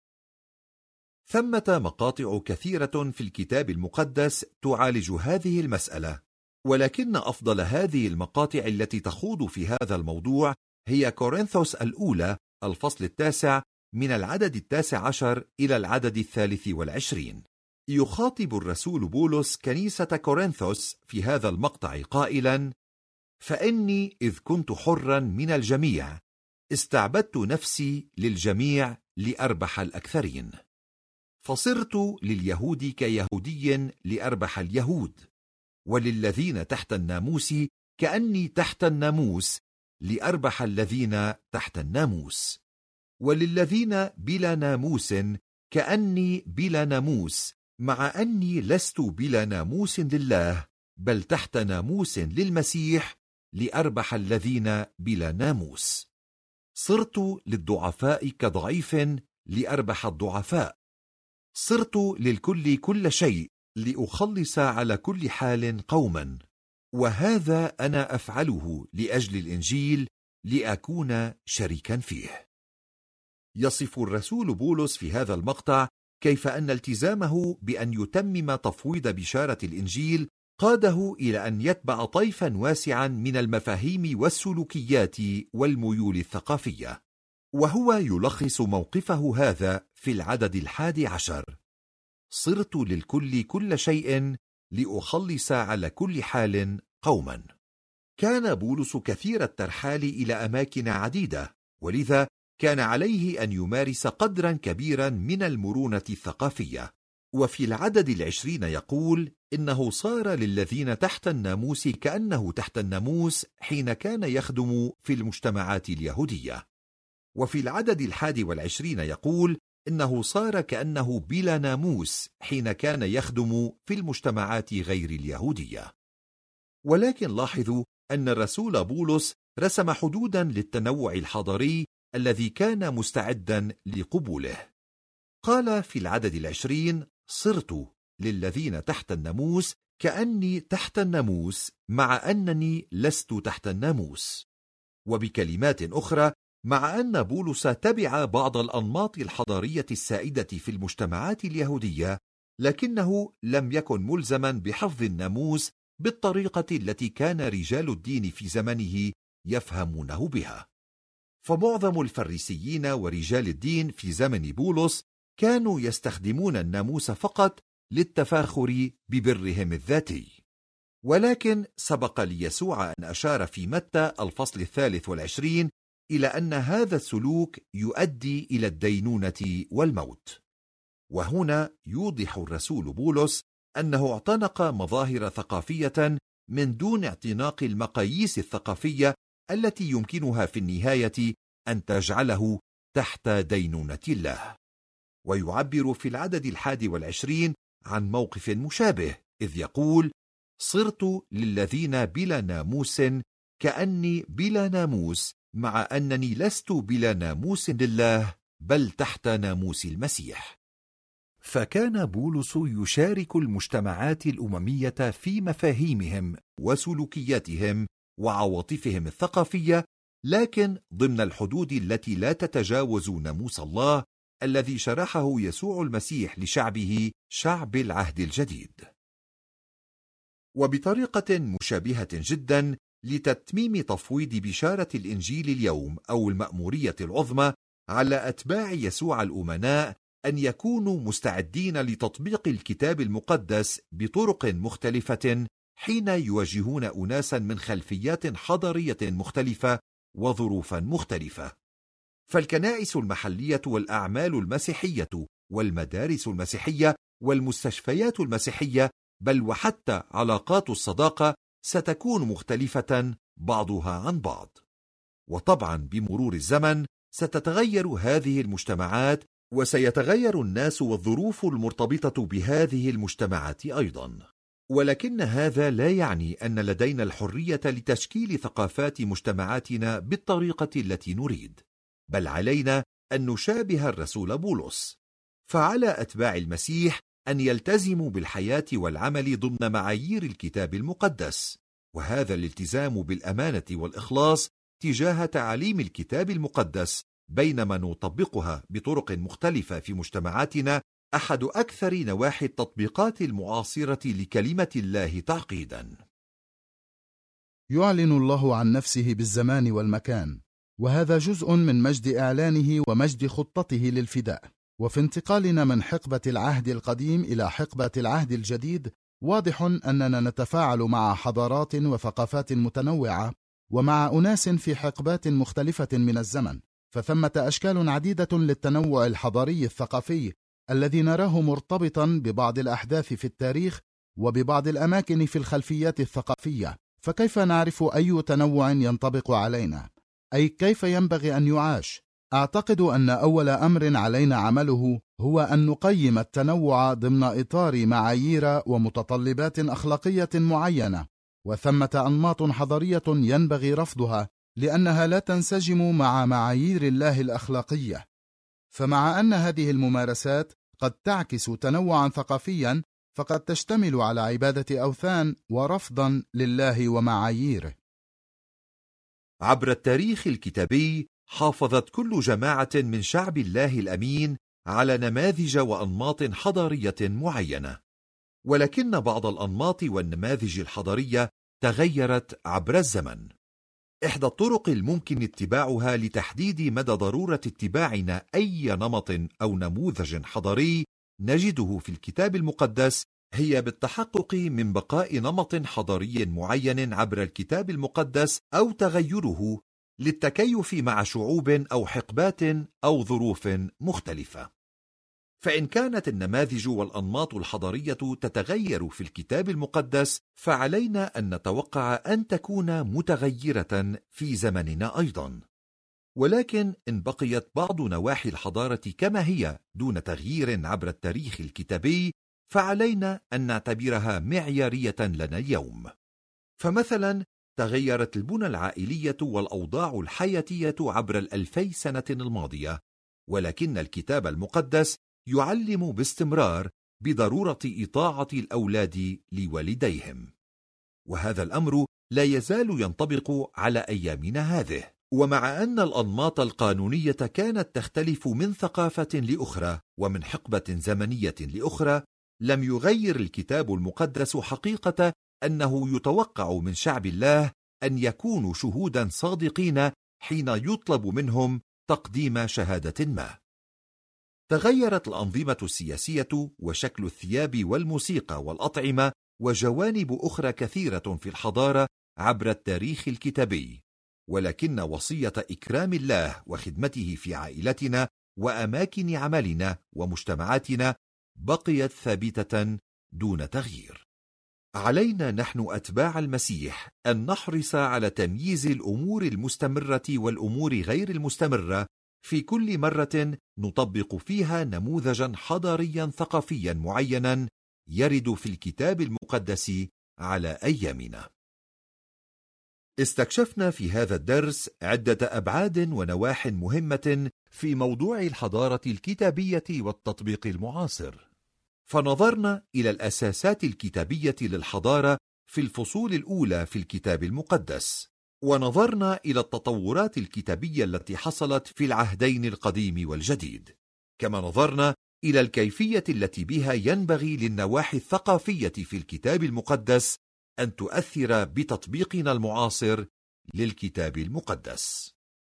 ثمة مقاطع كثيرة في الكتاب المقدس تعالج هذه المسألة، ولكن أفضل هذه المقاطع التي تخوض في هذا الموضوع هي كورنثوس الأولى الفصل 9 من العدد 19 إلى العدد 23. يخاطب الرسول بولس كنيسة كورنثوس في هذا المقطع قائلا: فإني إذ كنت حرا من الجميع استعبدت نفسي للجميع لأربح الأكثرين، فصرت لليهود كيهودي لأربح اليهود، وللذين تحت الناموس كأني تحت الناموس لأربح الذين تحت الناموس، وللذين بلا ناموس كأني بلا ناموس، مع أني لست بلا ناموس لله بل تحت ناموس للمسيح لأربح الذين بلا ناموس. صرت للضعفاء كضعيف لأربح الضعفاء، صرت للكل كل شيء لأخلص على كل حال قوما، وهذا أنا أفعله لأجل الإنجيل لأكون شريكا فيه. يصف الرسول بولس في هذا المقطع كيف أن التزامه بأن يتمم تفويض بشارة الإنجيل قاده إلى أن يتبع طيفا واسعا من المفاهيم والسلوكيات والميول الثقافية، وهو يلخص موقفه هذا في العدد 11: صرت للكل كل شيء لأخلص على كل حال قوما. كان بولس كثير الترحال إلى أماكن عديدة، ولذا كان عليه أن يمارس قدرا كبيرا من المرونة الثقافية. وفي العدد 20 يقول إنه صار للذين تحت الناموس كأنه تحت الناموس حين كان يخدم في المجتمعات اليهودية. وفي العدد 21 يقول إنه صار كأنه بلا ناموس حين كان يخدم في المجتمعات غير اليهودية. ولكن لاحظوا أن الرسول بولس رسم حدودا للتنوع الحضاري الذي كان مستعدا لقبوله. قال في العدد 20: صرت للذين تحت الناموس كأني تحت الناموس، مع أنني لست تحت الناموس. وبكلمات أخرى، مع أن بولس تبع بعض الأنماط الحضارية السائدة في المجتمعات اليهودية، لكنه لم يكن ملزما بحفظ الناموس بالطريقة التي كان رجال الدين في زمنه يفهمونه بها. فمعظم الفريسيين ورجال الدين في زمن بولس كانوا يستخدمون الناموس فقط للتفاخر ببرهم الذاتي. ولكن سبق ليسوع أن أشار في متى الفصل 23 إلى أن هذا السلوك يؤدي إلى الدينونة والموت. وهنا يوضح الرسول بولس أنه اعتنق مظاهر ثقافية من دون اعتناق المقاييس الثقافية التي يمكنها في النهاية أن تجعله تحت دينونة الله. ويعبر في العدد 21 عن موقف مشابه، إذ يقول: صرت للذين بلا ناموس كأني بلا ناموس، مع أنني لست بلا ناموس لله، بل تحت ناموس المسيح. فكان بولس يشارك المجتمعات الأممية في مفاهيمهم وسلوكياتهم وعواطفهم الثقافية، لكن ضمن الحدود التي لا تتجاوز ناموس الله الذي شرحه يسوع المسيح لشعبه، شعب العهد الجديد. وبطريقة مشابهة جدا لتتميم تفويض بشارة الإنجيل اليوم أو المأمورية العظمى على أتباع يسوع الأمناء أن يكونوا مستعدين لتطبيق الكتاب المقدس بطرق مختلفة حين يواجهون أناسا من خلفيات حضارية مختلفة وظروفا مختلفة. فالكنائس المحلية والأعمال المسيحية والمدارس المسيحية والمستشفيات المسيحية، بل وحتى علاقات الصداقة، ستكون مختلفة بعضها عن بعض. وطبعا بمرور الزمن ستتغير هذه المجتمعات، وسيتغير الناس والظروف المرتبطة بهذه المجتمعات أيضا. ولكن هذا لا يعني أن لدينا الحرية لتشكيل ثقافات مجتمعاتنا بالطريقة التي نريد، بل علينا أن نشابه الرسول بولس. فعلى أتباع المسيح أن يلتزموا بالحياة والعمل ضمن معايير الكتاب المقدس، وهذا الالتزام بالأمانة والإخلاص تجاه تعاليم الكتاب المقدس بينما نطبقها بطرق مختلفة في مجتمعاتنا أحد أكثر نواحي التطبيقات المعاصرة لكلمة الله تعقيدا. يعلن الله عن نفسه بالزمان والمكان، وهذا جزء من مجد إعلانه ومجد خطته للفداء. وفي انتقالنا من حقبة العهد القديم إلى حقبة العهد الجديد، واضح أننا نتفاعل مع حضارات وثقافات متنوعة ومع أناس في حقبات مختلفة من الزمن. فثمة أشكال عديدة للتنوع الحضاري الثقافي الذي نراه مرتبطا ببعض الأحداث في التاريخ وببعض الأماكن في الخلفيات الثقافية. فكيف نعرف أي تنوع ينطبق علينا؟ أي كيف ينبغي أن يعاش؟ أعتقد أن أول أمر علينا عمله هو أن نقيم التنوع ضمن إطار معايير ومتطلبات أخلاقية معينة. وثمة أنماط حضارية ينبغي رفضها لأنها لا تنسجم مع معايير الله الأخلاقية. فمع أن هذه الممارسات قد تعكس تنوعا ثقافيا، فقد تشتمل على عبادة أوثان ورفضا لله ومعاييره. عبر التاريخ الكتابي حافظت كل جماعة من شعب الله الأمين على نماذج وأنماط حضارية معينة، ولكن بعض الأنماط والنماذج الحضارية تغيرت عبر الزمن. إحدى الطرق الممكن اتباعها لتحديد مدى ضرورة اتباعنا أي نمط أو نموذج حضاري نجده في الكتاب المقدس هي بالتحقق من بقاء نمط حضاري معين عبر الكتاب المقدس أو تغيره للتكيف مع شعوب أو حقبات أو ظروف مختلفة. فإن كانت النماذج والأنماط الحضارية تتغير في الكتاب المقدس، فعلينا أن نتوقع أن تكون متغيرة في زمننا أيضا. ولكن إن بقيت بعض نواحي الحضارة كما هي دون تغيير عبر التاريخ الكتابي، فعلينا أن نعتبرها معيارية لنا اليوم. فمثلا تغيرت البنى العائلية والأوضاع الحياتية عبر 2000 سنة الماضية، ولكن الكتاب المقدس يعلم باستمرار بضرورة إطاعة الأولاد لوالديهم، وهذا الأمر لا يزال ينطبق على أيامنا هذه. ومع أن الأنماط القانونية كانت تختلف من ثقافة لأخرى ومن حقبة زمنية لأخرى، لم يغير الكتاب المقدس حقيقة أنه يتوقع من شعب الله أن يكونوا شهودا صادقين حين يطلب منهم تقديم شهادة ما. تغيرت الأنظمة السياسية وشكل الثياب والموسيقى والأطعمة وجوانب أخرى كثيرة في الحضارة عبر التاريخ الكتابي، ولكن وصية إكرام الله وخدمته في عائلتنا وأماكن عملنا ومجتمعاتنا بقيت ثابتة دون تغيير. علينا نحن أتباع المسيح أن نحرص على تمييز الأمور المستمرة والأمور غير المستمرة في كل مرة نطبق فيها نموذجا حضاريا ثقافيا معينا يرد في الكتاب المقدس على أيامنا. استكشفنا في هذا الدرس عدة أبعاد ونواح مهمة في موضوع الحضارة الكتابية والتطبيق المعاصر، فنظرنا إلى الأساسات الكتابية للحضارة في الفصول الأولى في الكتاب المقدس، ونظرنا إلى التطورات الكتابية التي حصلت في العهدين القديم والجديد، كما نظرنا إلى الكيفية التي بها ينبغي للنواحي الثقافية في الكتاب المقدس أن تؤثر بتطبيقنا المعاصر للكتاب المقدس.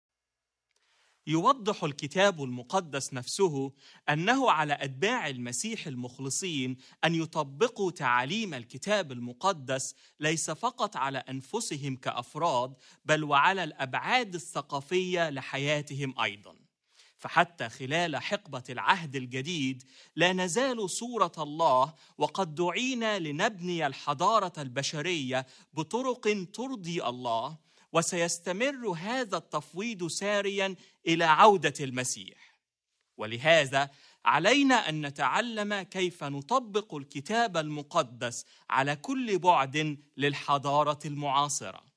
يوضح الكتاب المقدس نفسه أنه على أتباع المسيح المخلصين أن يطبقوا تعاليم الكتاب المقدس ليس فقط على أنفسهم كأفراد، بل وعلى الأبعاد الثقافية لحياتهم أيضاً. فحتى خلال حقبة العهد الجديد لا نزال صورة الله، وقد دعينا لنبني الحضارة البشرية بطرق ترضي الله، وسيستمر هذا التفويض ساريا إلى عودة المسيح. ولهذا علينا أن نتعلم كيف نطبق الكتاب المقدس على كل بعد للحضارة المعاصرة.